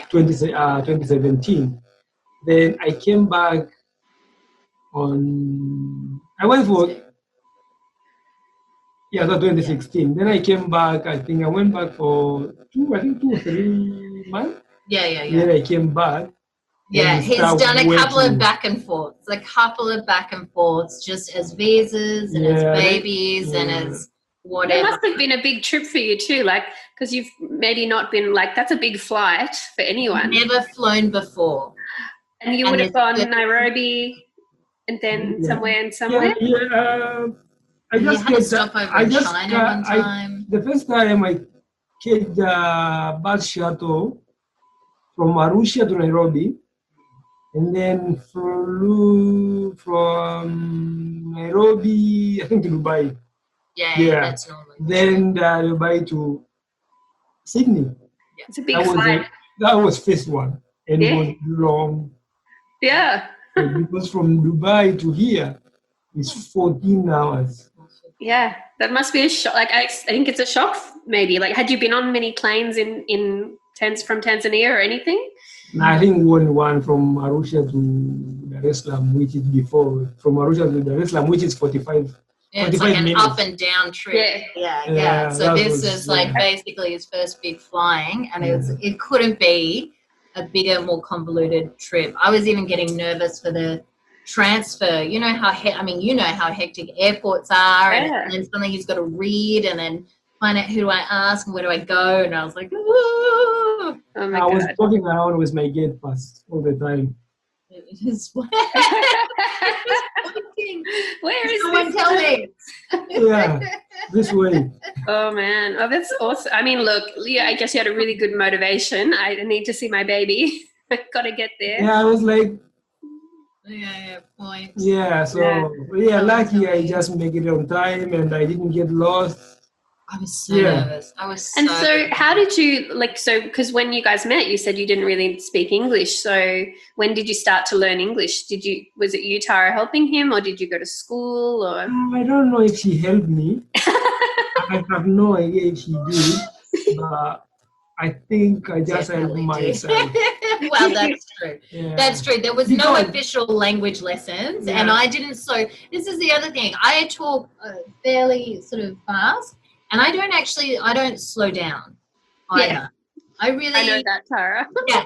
2017. Then I came back I went for 2016. Then I came back, I think I went back for 2 or 3 months. Yeah. Then I came back. Yeah, he's done a couple of back and forths, just as visas and as babies and as whatever. It must have been a big trip for you too, because you've maybe not been that's a big flight for anyone. Never flown before. And you would have gone to Nairobi and then somewhere and somewhere? Yeah. I just had to stop over in China one time. The first time I took the bus shuttle from Arusha to Nairobi, and then flew from Nairobi, I think, to Dubai. Yeah, that's normal. Then Dubai to Sydney. Yeah. It's a big flight. That was first one, and it was long. Yeah. Because from Dubai to here is 14 hours. Yeah, that must be a shock. Like, I think it's a shock, maybe. Like, had you been on many planes from Tanzania or anything? I think one from Arusha to Dar es Salaam, which is before, from Arusha to Dar es Salaam, which is 45. Yeah, it's like an minutes. Up and down trip. Yeah. So this is like basically his first big flying, and it couldn't be a bigger, more convoluted trip. I was even getting nervous for the transfer. You know how hectic airports are, and then suddenly he's got to read and then find out who do I ask and where do I go, and I was like, oh my God. I was walking around with my gate pass all the time. Where is someone tell me? Yeah, this way. Oh man, that's awesome. I mean, look, Leah, I guess you had a really good motivation. I need to see my baby. I gotta get there. Yeah, I was like, point. Yeah, so lucky I just make it on time and I didn't get lost. I was so nervous. So how did you, because when you guys met, you said you didn't really speak English. So when did you start to learn English? Was it you, Tara, helping him, or did you go to school? Or I don't know if she helped me. I have no idea if she did, but I think I just helped myself. Well, that's true. Yeah. That's true. There was no official language lessons, and I didn't. So this is the other thing. I talk fairly sort of fast. And I don't slow down either. Yeah. I know that, Tara. Yeah.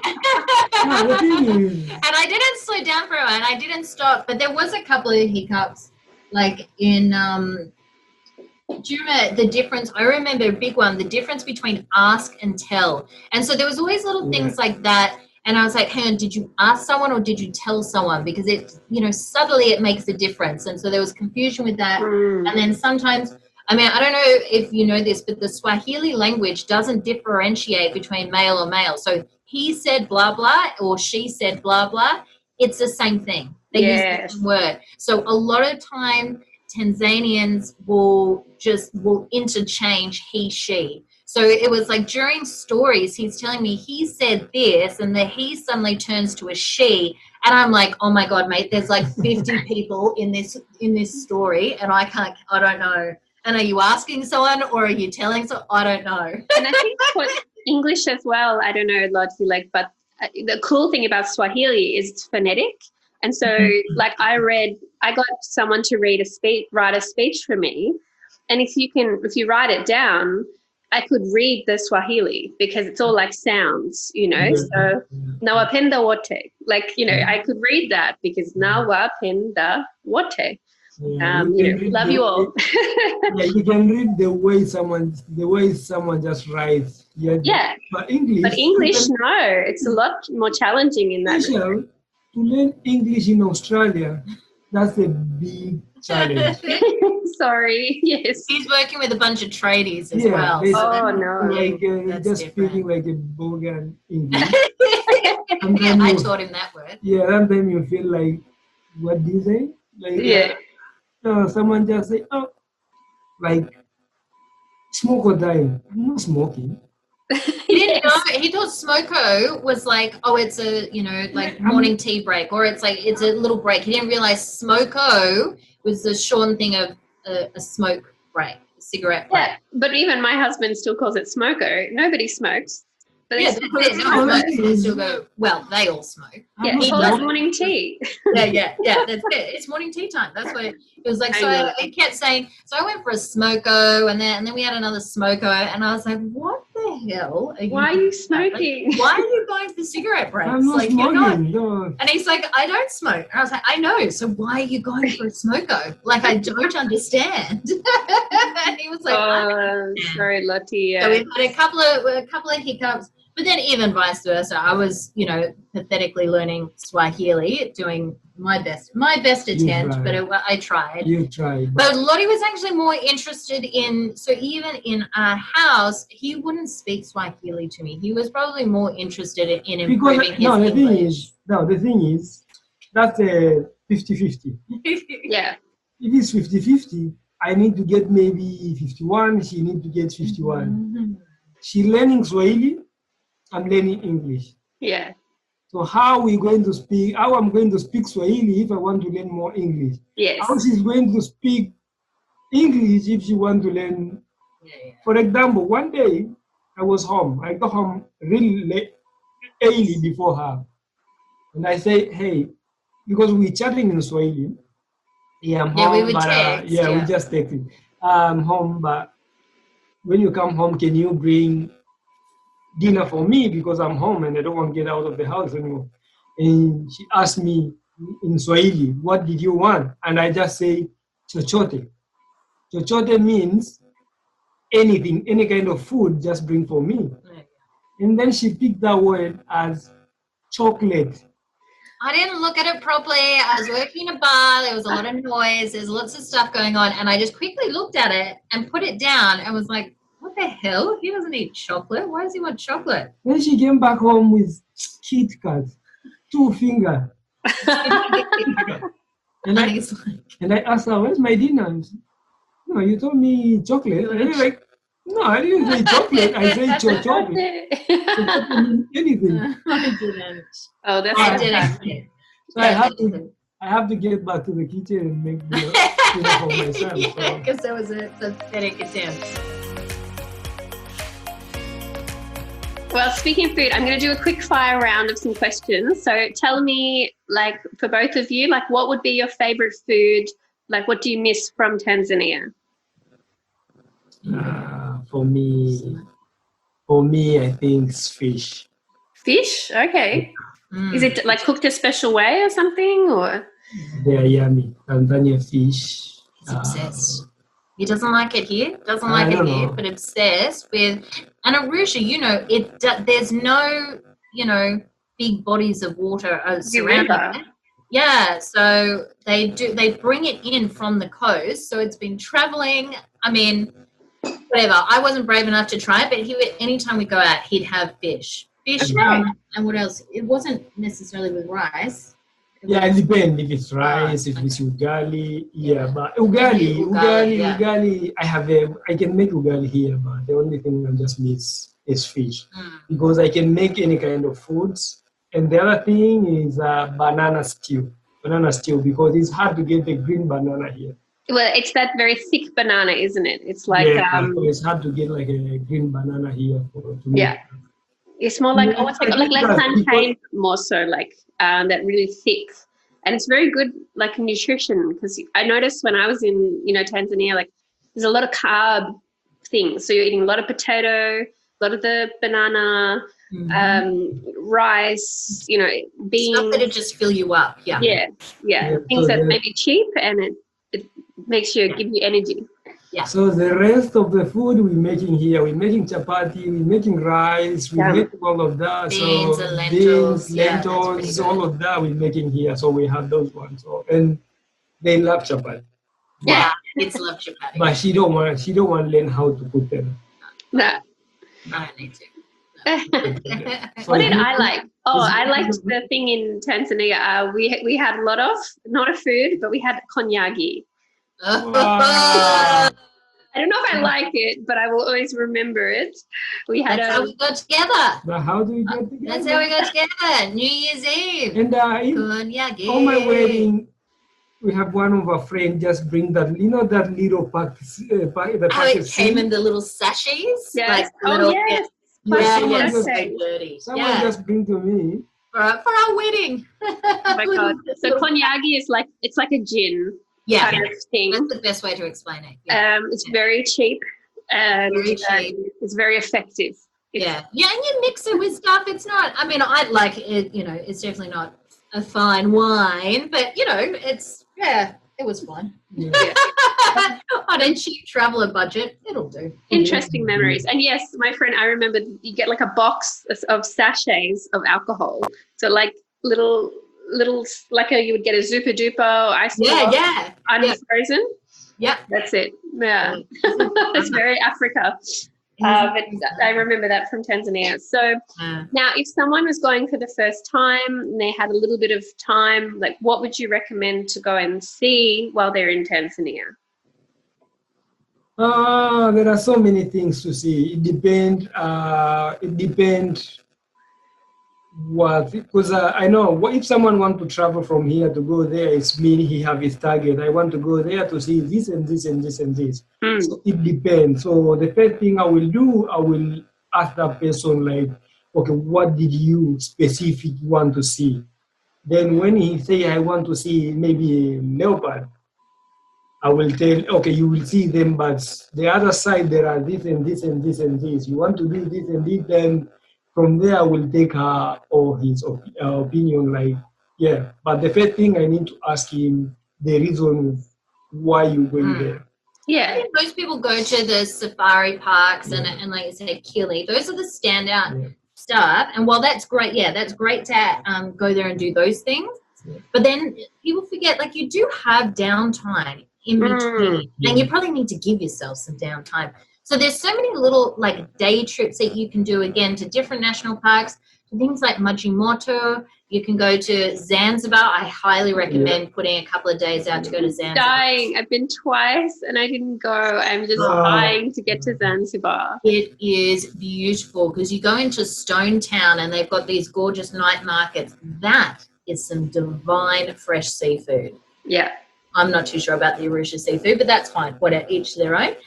And I didn't slow down for a while, and I didn't stop. But there was a couple of hiccups, like in, do you remember the difference? I remember a big one, the difference between ask and tell. And so there was always little things like that. And I was like, hey, did you ask someone or did you tell someone? Because subtly it makes a difference. And so there was confusion with that. And then sometimes, I don't know if you know this, but the Swahili language doesn't differentiate between male or male. So he said blah, blah, or she said blah, blah. It's the same thing. They use the same word. So a lot of time Tanzanians will interchange he, she. So it was like during stories, he's telling me he said this, and the he suddenly turns to a she. And I'm like, oh my God, mate, there's like 50 people in this story, and I don't know. And are you asking someone or are you telling someone? I don't know. And I think what English as well, I don't know, Lottie, but the cool thing about Swahili is it's phonetic. And so I got someone to write a speech for me. And if you write it down, I could read the Swahili because it's all like sounds, So nawapenda wote. I could read that because nawapenda wote. Love you all. You can read the way someone just writes. Yeah. But English, no, it's a lot more challenging in that. To learn English in Australia, that's a big challenge. Sorry. Yes. He's working with a bunch of tradies as well. Oh no. Just speaking like a bogan English. I taught him that word. Yeah, and then you feel like, what do you say? Someone just say, smoke or die. I'm not smoking. He didn't know. He thought smoko was like, it's a, morning tea break, or it's a little break. He didn't realize smoko was the Sean thing of a smoke break, a cigarette break. Yeah, but even my husband still calls it smoko. Nobody smokes. But they still go, well, they all smoke. Yeah, he calls morning tea. Yeah, that's it. It's morning tea time. That's what it was like. So I kept saying, so I went for a smoko, and then we had another smoko, and I was like, what the hell why are you smoking? Why are you going for cigarette breaks? I'm not smoking. You're not. No. And he's like, I don't smoke. And I was like, I know. So why are you going for a smoko? I don't understand. And he was like, sorry, Lottie. So we've had a couple of hiccups. But then even vice versa, I was, pathetically learning Swahili, doing my best attempt, but I tried. You tried. But Lottie was actually more interested in, so even in our house, he wouldn't speak Swahili to me. He was probably more interested in improving his English. The thing is, that's a 50-50. Yeah. If it's 50-50, I need to get maybe 51, she needs to get 51. Mm-hmm. She learning Swahili, I'm learning English. Yeah. So how are we going to speak? How I'm going to speak Swahili if I want to learn more English? Yes. How she's going to speak English if she want to learn? For example, one day I was home. I got home really late, early before her, and I say, "Hey," because we're chatting in Swahili. Yeah, I'm home. We would but, text. we just texted. I'm home, but when you come home, can you bring dinner for me because I'm home and I don't want to get out of the house anymore? And she asked me in Swahili, "What did you want?" And I just say, "Chochote." Chochote means anything, any kind of food, just bring for me. And then she picked that word as chocolate. I didn't look at it properly. I was working in a bar. There was a lot of noise. There's lots of stuff going on. And I just quickly looked at it and put it down and was like, what the hell? He doesn't eat chocolate. Why does he want chocolate? Then she came back home with Kit Kat, 2 fingers. and I asked her, "Where's my dinner?" And she, "No, you told me chocolate." And I'm like, "No, I didn't say chocolate. I said chocolate." Anything. I didn't. Oh, that's I didn't. So I have to get back to the kitchen and make dinner for myself. Yeah, because that was a pathetic attempt. Well, speaking of food, I'm going to do a quick fire round of some questions. So tell me, like, for both of you, like, what would be your favorite food? Like, what do you miss from Tanzania? For me, I think it's fish. Fish? Okay. Is it like cooked a special way or something? Or they are yummy. Tanzania fish. He's obsessed. He doesn't like it here. Doesn't like it here, but obsessed with. And Arusha, there's no, big bodies of water surrounding it. Yeah, so they bring it in from the coast. So it's been traveling. I mean, whatever. I wasn't brave enough to try it, but anytime we go out, he'd have fish. And what else? It wasn't necessarily with rice. It depends if it's rice, if it's ugali. Yeah, but ugali. I can make ugali here, but the only thing I just miss is fish because I can make any kind of foods. And the other thing is banana stew because it's hard to get the green banana here. Well, it's that very thick banana, isn't it? It's like so it's hard to get like a green banana here. It's more like like plantain, more so like that really thick, and it's very good like nutrition because I noticed when I was in Tanzania, like there's a lot of carb things. So you're eating a lot of potato, a lot of the banana, rice, beans. Stuff that'll just fill you up. Yeah. Things that may be cheap and it makes give you energy. Yeah. So the rest of the food we're making here, we're making chapati, we're making rice, we're making all of that. Beans and lentils. Lentils, all of that we're making here. So we have those ones. And they love chapati. Yeah, kids love chapati. But she don't want to learn how to cook them. No. I need to. What did I like? Oh, I liked the thing in Tanzania. We had a lot of, not a food, but we had konyagi. Wow. I don't know if I like it, but I will always remember it. That's how we got together. But how do we get together? That's how we got together. New Year's Eve. And konyagi. on my wedding, we have one of our friends just bring that, that little pack. It came in the little sachets. Yes. Yes. Someone just bring to me. For our wedding. Oh my God. So konyagi is like, it's like a gin. Yeah, kind of thing. That's the best way to explain it. Yeah. It's very cheap and it's very effective. And you mix it with stuff. It's not. I mean, I like it. It's definitely not a fine wine, but it was fun. Yeah. On a cheap traveler budget, it'll do. Interesting memories. And yes, my friend, I remember you get like a box of sachets of alcohol. So like little like you would get a Zupa Duper ice cream unfrozen. Yeah, that's it. Yeah, it's very Africa. But I remember that from Tanzania. So now, if someone was going for the first time and they had a little bit of time, like what would you recommend to go and see while they're in Tanzania? There are so many things to see. It depends. what, because I know if someone wants to travel from here to go there, it's mean he have his target. I want to go there to see this and this and this and this. So it depends. So the first thing I will do, I will ask that person like, okay, what did you specific want to see? Then when he say I want to see maybe a leopard, I will tell, okay, you will see them, but the other side there are this and this and this and this. You want to do this and this, then from there I will take her or his opinion. Like, yeah, but the first thing I need to ask him the reason why you going there. Yeah, I think most people go to the safari parks and like you said, Kili. Those are the standout stuff. And while that's great, that's great to go there and do those things. Yeah. But then people forget, like, you do have downtime in between, and you probably need to give yourself some downtime. So there's so many little like day trips that you can do, again, to different national parks, to things like Majimoto. You can go to Zanzibar. I highly recommend putting a couple of days out to go to Zanzibar. I've been twice and I didn't go. I'm just dying to get to Zanzibar. It is beautiful because you go into Stone Town and they've got these gorgeous night markets. That is some divine fresh seafood. Yeah. I'm not too sure about the Arusha seafood, but that's fine. Whatever, each their own.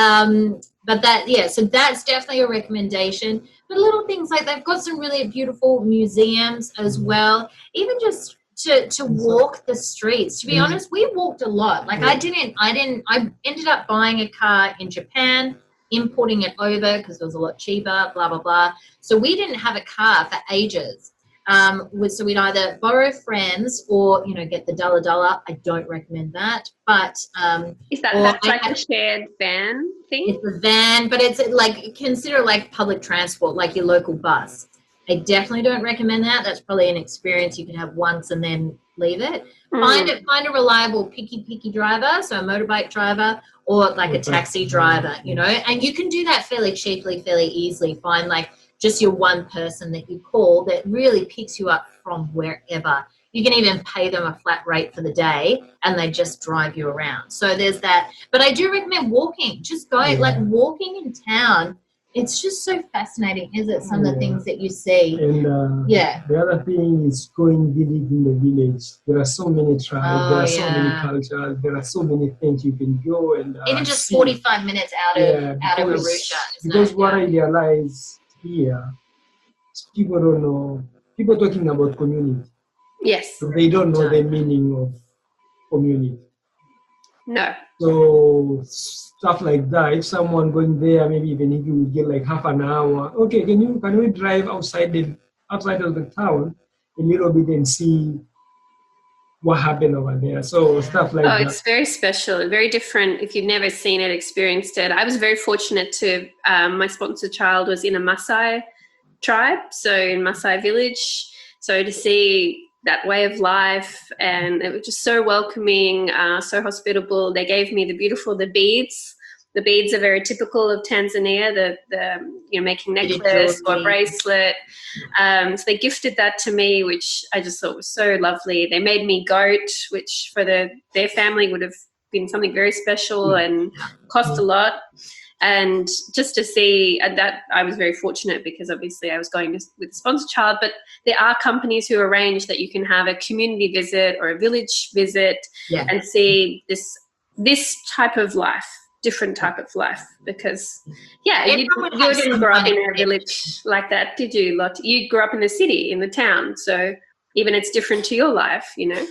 But so that's definitely a recommendation. But little things like they've got some really beautiful museums as well. Even just to walk the streets. To be honest, we walked a lot. Like I ended up buying a car in Japan, importing it over because it was a lot cheaper, blah, blah, blah. So we didn't have a car for ages. So we'd either borrow friends or, get the dollar. I don't recommend that. But is that's like a shared van thing? It's a van, but it's like, consider like public transport, like your local bus. I definitely don't recommend that. That's probably an experience you can have once and then leave it. Find a reliable picky driver, so a motorbike driver or like a taxi driver, and you can do that fairly cheaply, fairly easily. Find like just your one person that you call that really picks you up from wherever. You can even pay them a flat rate for the day and they just drive you around. So there's that. But I do recommend walking. Just go, like walking in town. It's just so fascinating, isn't it? Some of the things that you see. And the other thing is going village in the village. There are so many tribes, there are so many cultures, there are so many things you can go and even just 45 minutes out of Arusha. Because what I realize here, people don't know. People talking about community. Yes. So they don't know the meaning of community. No. So stuff like that. If someone going there, maybe even if you get like half an hour, okay, can we drive outside of the town a little bit and see what happened over there? So stuff like that. It's very special, very different. If you've never seen it, experienced it. I was very fortunate to, my sponsor child was in a Maasai tribe, so in Maasai village. So to see that way of life, and it was just so welcoming, so hospitable. They gave me the beads. The beads are very typical of Tanzania, the making necklace or bracelet. So they gifted that to me, which I just thought was so lovely. They made me goat, which for their family would have been something very special and cost a lot. And just to see that, I was very fortunate because obviously I was going with a sponsor child, but there are companies who arrange that you can have a community visit or a village visit and see this type of life, different type of life, because you didn't grow up in a village like that, did you, Lot? You grew up in the city, in the town, so even it's different to your life, No,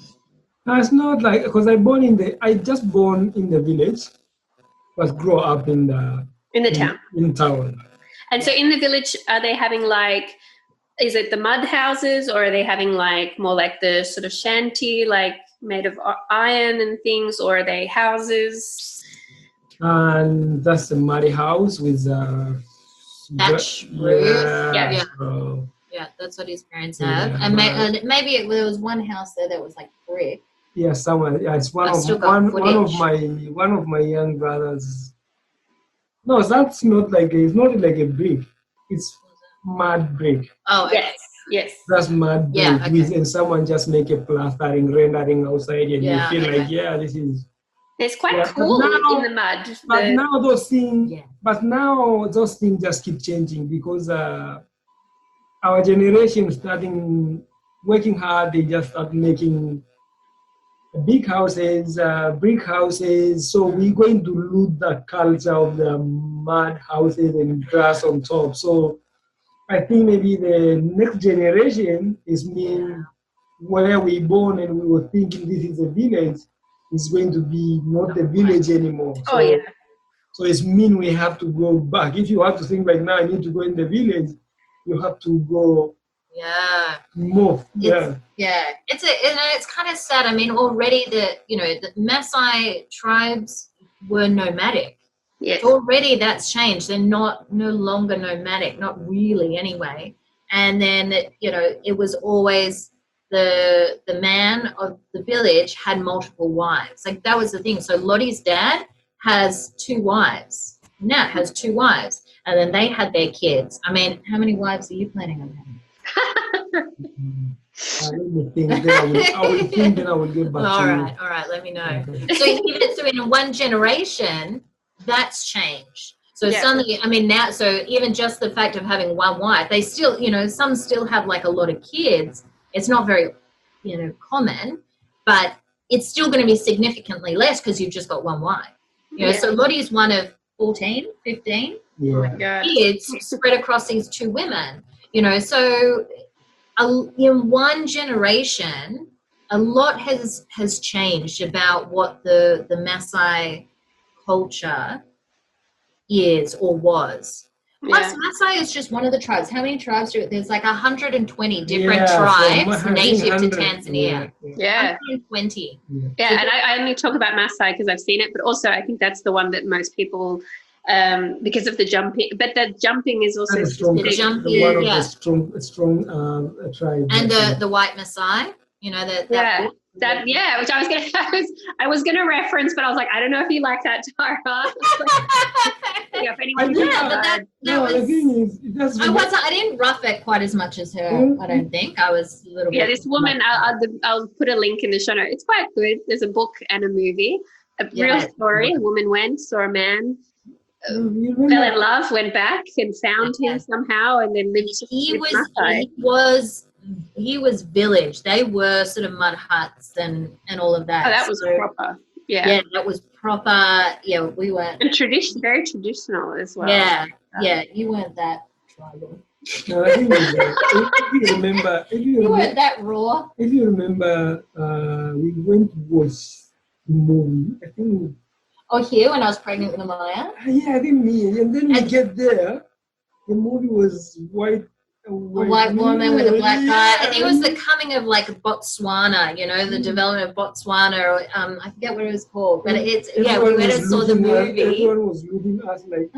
it's not like, because I just born in the village, but grow up in the town. In town. And so in the village, are they having like, is it the mud houses, or are they having like more like the sort of shanty, like made of iron and things, or are they houses? And that's the muddy house with thatch roof. Yeah, that's what his parents have. And maybe there was one house there that was like brick. Yeah, somewhere. Yeah, it's one of my young brothers. No, that's not like it's not like a brick. It's mud brick. Oh, yes. That's mud brick. Yeah, okay. And someone just make a plastering, rendering outside, and you feel like, this is. It's quite cool in the mud. But now those things just keep changing because our generation starting working hard, they just start making big houses, brick houses. So we're going to lose the culture of the mud houses and grass on top. So I think maybe the next generation is mean where we born and we were thinking this is a village is going to be not the village anymore. Oh, yeah. So it's mean we have to go back. If you have to think like now, I need to go in the village, you have to go. Yeah. Move. Yeah. It's kind of sad. I mean, already the Maasai tribes were nomadic. Yes. Already that's changed. They're no longer nomadic, not really anyway. And then, it was always the man of the village had multiple wives. Like that was the thing. So Lottie's dad has 2 wives. Nat has 2 wives. And then they had their kids. I mean, how many wives are you planning on having? Let me think. I will think, then I will get back to you. All right. Let me know. Okay. So in one generation, that's changed. So suddenly, I mean, now, so even just the fact of having one wife, they still, some still have like a lot of kids. It's not very, common, but it's still going to be significantly less because you've just got one wife. So Lottie's one of 14, 15 kids spread across these 2 women. So in one generation, a lot has changed about what the Maasai culture is or was. Plus, Maasai is just one of the tribes. How many tribes there's like 120 different tribes native to Tanzania. 120. Yeah, and I only talk about Maasai because I've seen it, but also I think that's the one that most people, because of the jumping, but the jumping is also strong tribe. And the white Maasai, which I was gonna reference, but I was like, I don't know if you like that, Tara. I didn't rough it quite as much as her. I don't think I was a little bit. Yeah, this woman. I'll put a link in the show notes. It's quite good. There's a book and a movie, a real story. A woman went, saw a man, fell in love, went back and found him somehow, and then lived. He was village. They were sort of mud huts and all of that. Oh, that was proper. Yeah, that was proper. Yeah, we were. And very traditional as well. Yeah, you weren't that tribal. No, I think if you remember, you weren't that raw. If you remember, we went to watch the movie. I think. Oh, here when I was pregnant with Amaya. Yeah, I think me. And then we get there. The movie was white. A white woman with a black guy. I think it was the coming of like Botswana, the development of Botswana, or I forget what it was called. But we went and saw the movie. Everyone was looking at us like.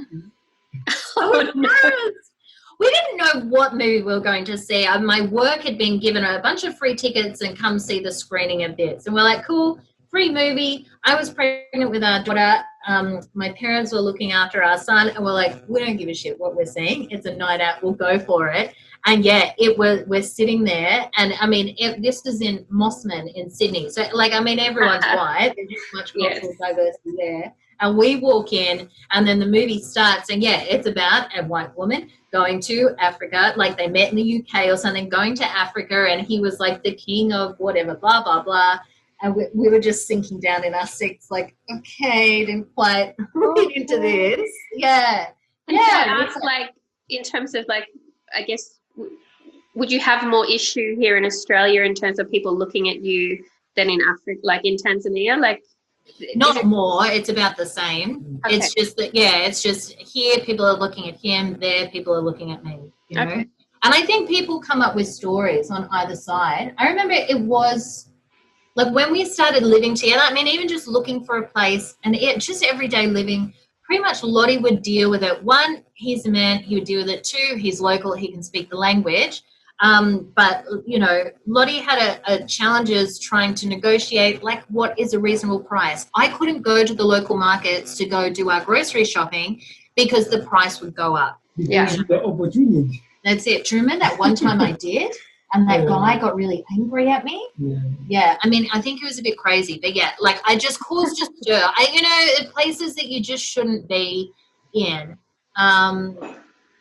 Oh no! We didn't know what movie we were going to see. My work had been given a bunch of free tickets and come see the screening of this, and we're like, cool. Free movie. I was pregnant with our daughter. My parents were looking after our son, and we're like, we don't give a shit what we're seeing. It's a night out. We'll go for it. And we're sitting there, and I mean, this is in Mossman in Sydney. So, everyone's white. There's much cultural diversity there. And we walk in, and then the movie starts, and it's about a white woman going to Africa. Like they met in the UK or something, going to Africa, and he was like the king of whatever, blah blah blah. And we were just sinking down in our seats, like, okay, didn't quite read into this. Yeah. Ask, in terms of, I guess, would you have more issue here in Australia in terms of people looking at you than in Africa, like in Tanzania? Not more, it's about the same. Okay. It's just that, it's just here people are looking at him, there people are looking at me, you know? And I think people come up with stories on either side. I remember it was... when we started living together, I mean, even just looking for a place and just everyday living, pretty much Lottie would deal with it. 1, he's a man, he would deal with it. 2, he's local, he can speak the language. But, Lottie had a challenges trying to negotiate, what is a reasonable price. I couldn't go to the local markets to go do our grocery shopping because the price would go up. The opportunity. That's it. Do you remember that one time I did? And that guy got really angry at me. Yeah. I mean, I think he was a bit crazy, but I just caused a stir. Places that you just shouldn't be in.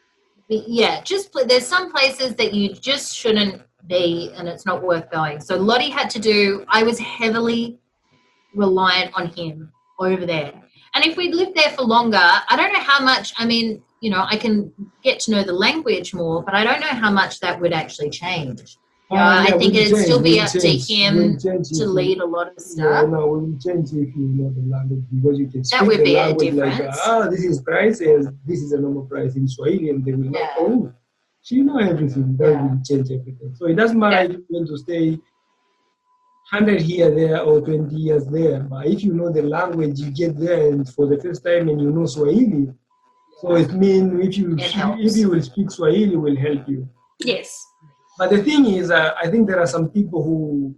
there's some places that you just shouldn't be, and it's not worth going. So Lottie I was heavily reliant on him over there. And if we'd lived there for longer, I don't know how much, I mean, I can get to know the language more, but I don't know how much that would actually change. I think it'd still be up to him to lead a lot of stuff. Yeah, no, it will change if you know the language, because you can speak that would the be language a difference. like, this is price, and this is a normal price in Swahili, and they will know, she know everything. That will change everything. So it doesn't matter if you want to stay 100 here, there, or 20 years there. But if you know the language, you get there and for the first time and you know Swahili, so it means if you will speak Swahili, will help you. Yes. But the thing is, I think there are some people who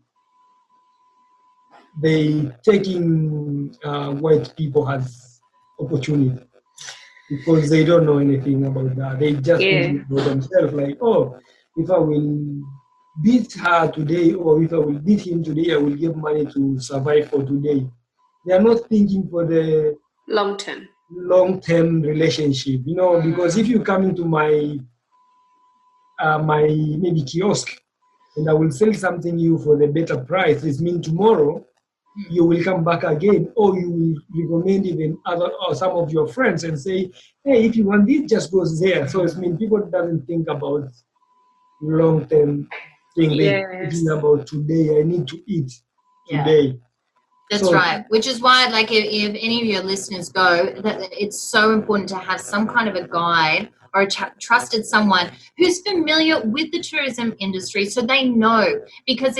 they taking white people as opportunity because they don't know anything about that. They just think for themselves, like, oh, if I will beat her today or if I will beat him today, I will get money to survive for today. They are not thinking for the long-term relationship, because if you come into my maybe kiosk and I will sell something you for the better price, it means tomorrow you will come back again, or you will recommend even other or some of your friends and say, hey, if you want this, just go there. So it means people doesn't think about long-term thing. They're thinking about today. I need to eat today. That's right. Which is why, like, if any of your listeners go, that it's so important to have some kind of a guide or a trusted someone who's familiar with the tourism industry, so they know, because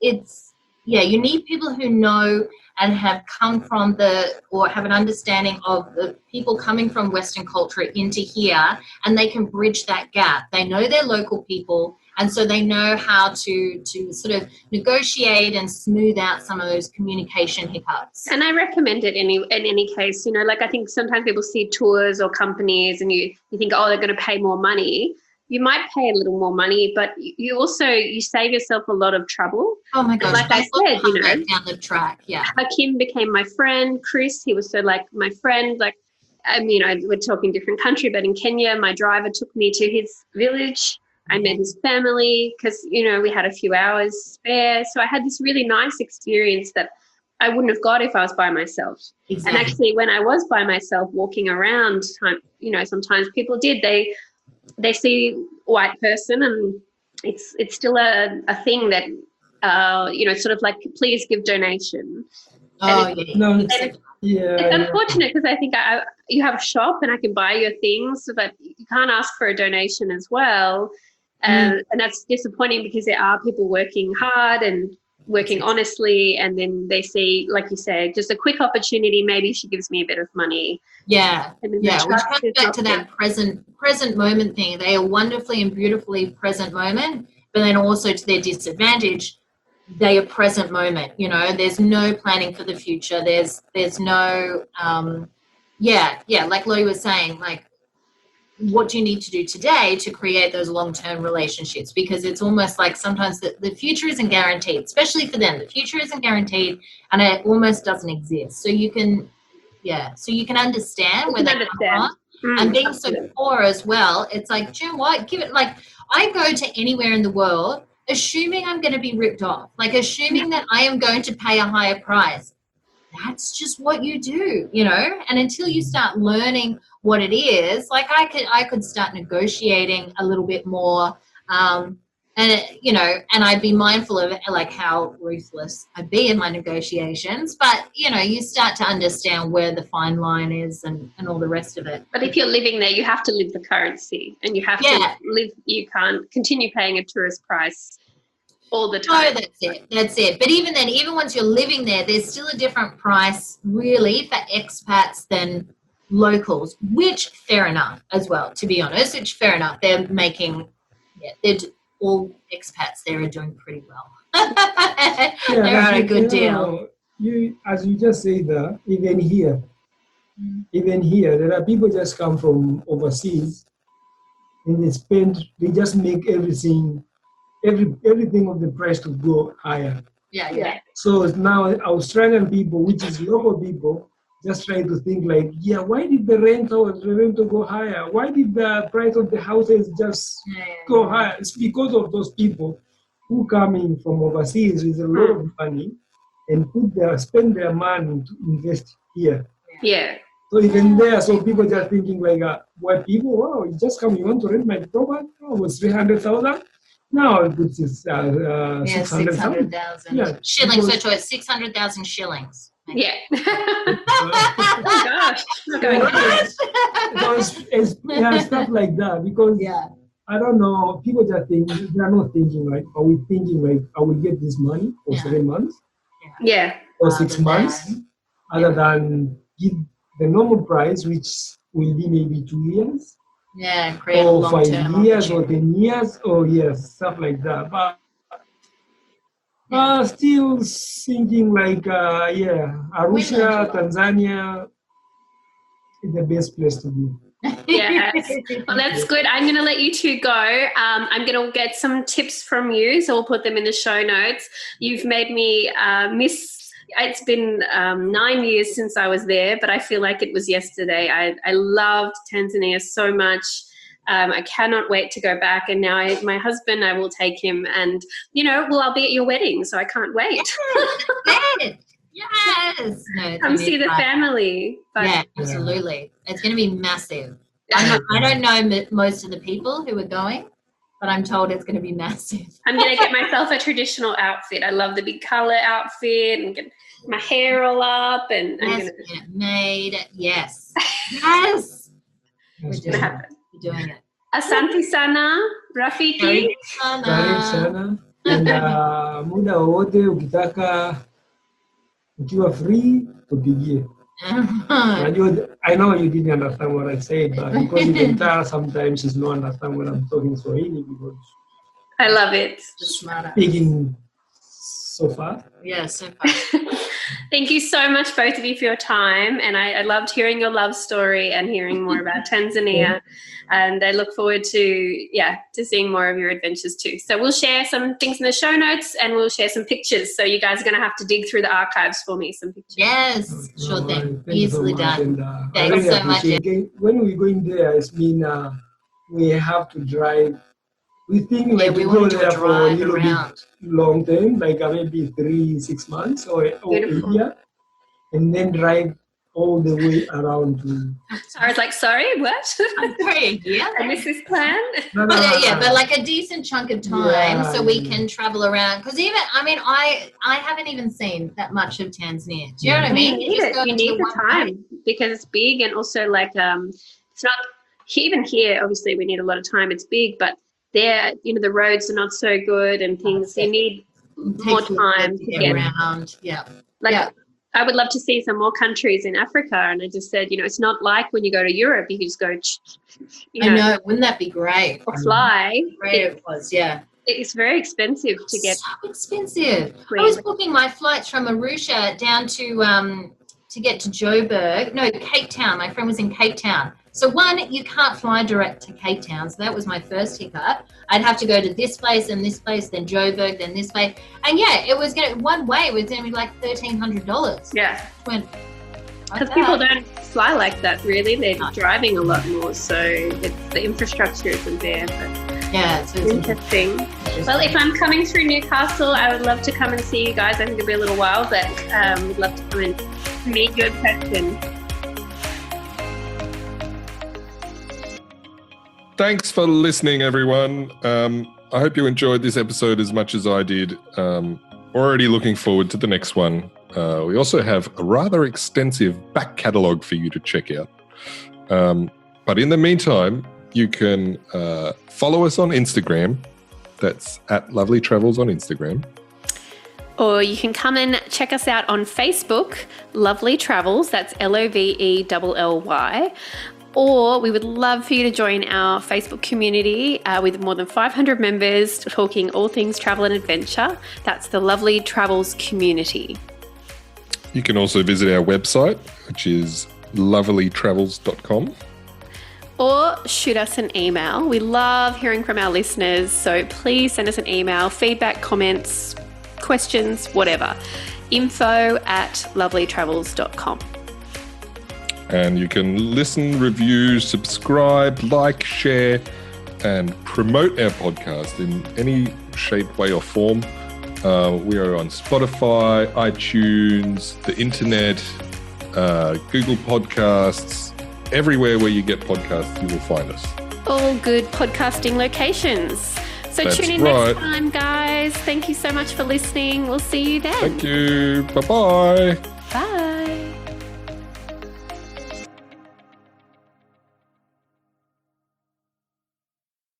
you need people who know and have come from or have an understanding of the people coming from Western culture into here, and they can bridge that gap. They know their local people, and so they know how to sort of negotiate and smooth out some of those communication hiccups. And I recommend it in any case, like I think sometimes people see tours or companies and you think, oh, they're going to pay more money. You might pay a little more money, but you save yourself a lot of trouble. Oh my gosh! Like I said, down the track, Hakim became my friend. Chris, he was so like my friend. Like, I mean, we're talking different country, but in Kenya, my driver took me to his village. I met his family because we had a few hours spare. So I had this really nice experience that I wouldn't have got if I was by myself. Exactly. And actually, when I was by myself walking around, sometimes people did they see white person and it's still a thing that sort of like, please give donation. It's unfortunate because I think you have a shop and I can buy your things, but you can't ask for a donation as well. And that's disappointing because there are people working hard and working honestly, and then they see, like you say, just a quick opportunity. Maybe she gives me a bit of money. Yeah, which comes back to that present moment thing. They are wonderfully and beautifully present moment, but then also to their disadvantage, they are present moment. There's no planning for the future. There's no, like Lottie was saying, like, what do you need to do today to create those long-term relationships? Because it's almost like sometimes the future isn't guaranteed, especially for them. The future isn't guaranteed, and it almost doesn't exist. So you can understand where they come from. And being so poor as well, it's like, do you know what? Give it, like, I go to anywhere in the world assuming I'm going to be ripped off, like assuming that I am going to pay a higher price. That's just what you do, and until you start learning what it is, like I could start negotiating a little bit more, and I'd be mindful of like how ruthless I'd be in my negotiations, but you start to understand where the fine line is and all the rest of it. But if you're living there, you have to live the currency, and you have to live, you can't continue paying a tourist price all the time. No, that's it. But even then, even once you're living there, there's still a different price really for expats than locals, which fair enough as well, to be honest, They're making, all expats there are doing pretty well. They're on a good deal. As you just say that, even here, there are people just come from overseas and they just make everything of the price to go higher. Yeah. So now Australian people, which is local people, just try to think like, why did the rental go higher? Why did the price of the houses just go higher? It's because of those people who coming from overseas with a lot of money and spend their money to invest here. Yeah. So even there, so people just thinking like, why people, wow, you just come, you want to rent my property? Oh, it was 300,000. Now it's 600,000. 600,000 shillings. So it's 600,000 shillings. Yeah. Oh gosh. Stuff like that. Because I don't know, people just think, they are not thinking like, are we thinking like, I will get this money for 7 months? Yeah. Or 6 months, other than give the normal price, which will be maybe 2 years. Yeah, create or 5 years or 10 years, or stuff like that. But still thinking like, Arusha, Tanzania is the best place to be. Yes. Well, that's good. I'm going to let you two go. I'm going to get some tips from you, so we'll put them in the show notes. You've made me miss. It's been 9 years since I was there, but I feel like it was yesterday. I loved Tanzania so much. I cannot wait to go back. And now my husband, I will take him, and, I'll be at your wedding, so I can't wait. Yes. No, come see the family. But yeah, absolutely. It's going to be massive. I don't know most of the people who are going, but I'm told it's going to be massive. I'm going to get myself a traditional outfit. I love the big colour outfit and get my hair all up. And I'm going to get it made. Yes. Yes. We're doing it. Asante sana, Rafiki. Karibu sana. And muda wowote ukitaka, ukiwa free, tupigie. I know you didn't understand what I said, but because you can tell sometimes she's not understand when I'm talking Swahili because I love it. Speaking so far. Yeah, so far. Thank you so much, both of you, for your time. And I loved hearing your love story and hearing more about Tanzania. And I look forward to seeing more of your adventures too. So we'll share some things in the show notes, and we'll share some pictures. So you guys are going to have to dig through the archives for me, some pictures. Yes, sure thing. Easily done. And, thanks so much. When we go in there, it's mean we have to drive. We think like we go there for a little bit long term, like maybe 3-6 months or a year, and then drive all the way around to. I was like, sorry, what? I'm sorry, I missed this plan. But like a decent chunk of time so we can travel around. Because I haven't even seen that much of Tanzania. Do you know what I mean? You need the time because it's big, and also like it's not even here. Obviously, we need a lot of time. It's big, but there, the roads are not so good and things. You need more time to get around. Yeah. I would love to see some more countries in Africa. And I just said, it's not like when you go to Europe, you just go, I know. Wouldn't that be great? Or fly. Great it was, yeah. It's very expensive to get. So expensive. I was booking my flights from Arusha down to get to Joburg. No, Cape Town. My friend was in Cape Town. So you can't fly direct to Cape Town. So that was my first hiccup. I'd have to go to this place and this place, then Joburg, then this place. And it was one way. It was going to be like $1,300. Yeah. Because people don't fly like that, really. They're driving a lot more. So the infrastructure isn't there. But yeah, so it's interesting. Well, if I'm coming through Newcastle, I would love to come and see you guys. I think it'll be a little while, but we'd love to come and meet you in person. Thanks for listening, everyone. I hope you enjoyed this episode as much as I did. Already looking forward to the next one. We also have a rather extensive back catalogue for you to check out. But in the meantime, you can follow us on Instagram. That's at Lovely Travels on Instagram. Or you can come and check us out on Facebook, Lovely Travels. That's Lovely. Or we would love for you to join our Facebook community with more than 500 members talking all things travel and adventure. That's the Lovely Travels community. You can also visit our website, which is lovelytravels.com. Or shoot us an email. We love hearing from our listeners, so please send us an email, feedback, comments, questions, whatever. info@lovelytravels.com. And you can listen, review, subscribe, like, share, and promote our podcast in any shape, way, or form. We are on Spotify, iTunes, the internet, Google Podcasts, everywhere where you get podcasts, you will find us. All good podcasting locations. So That's tune in right. next time, guys. Thank you so much for listening. We'll see you then. Thank you. Bye-bye. Bye.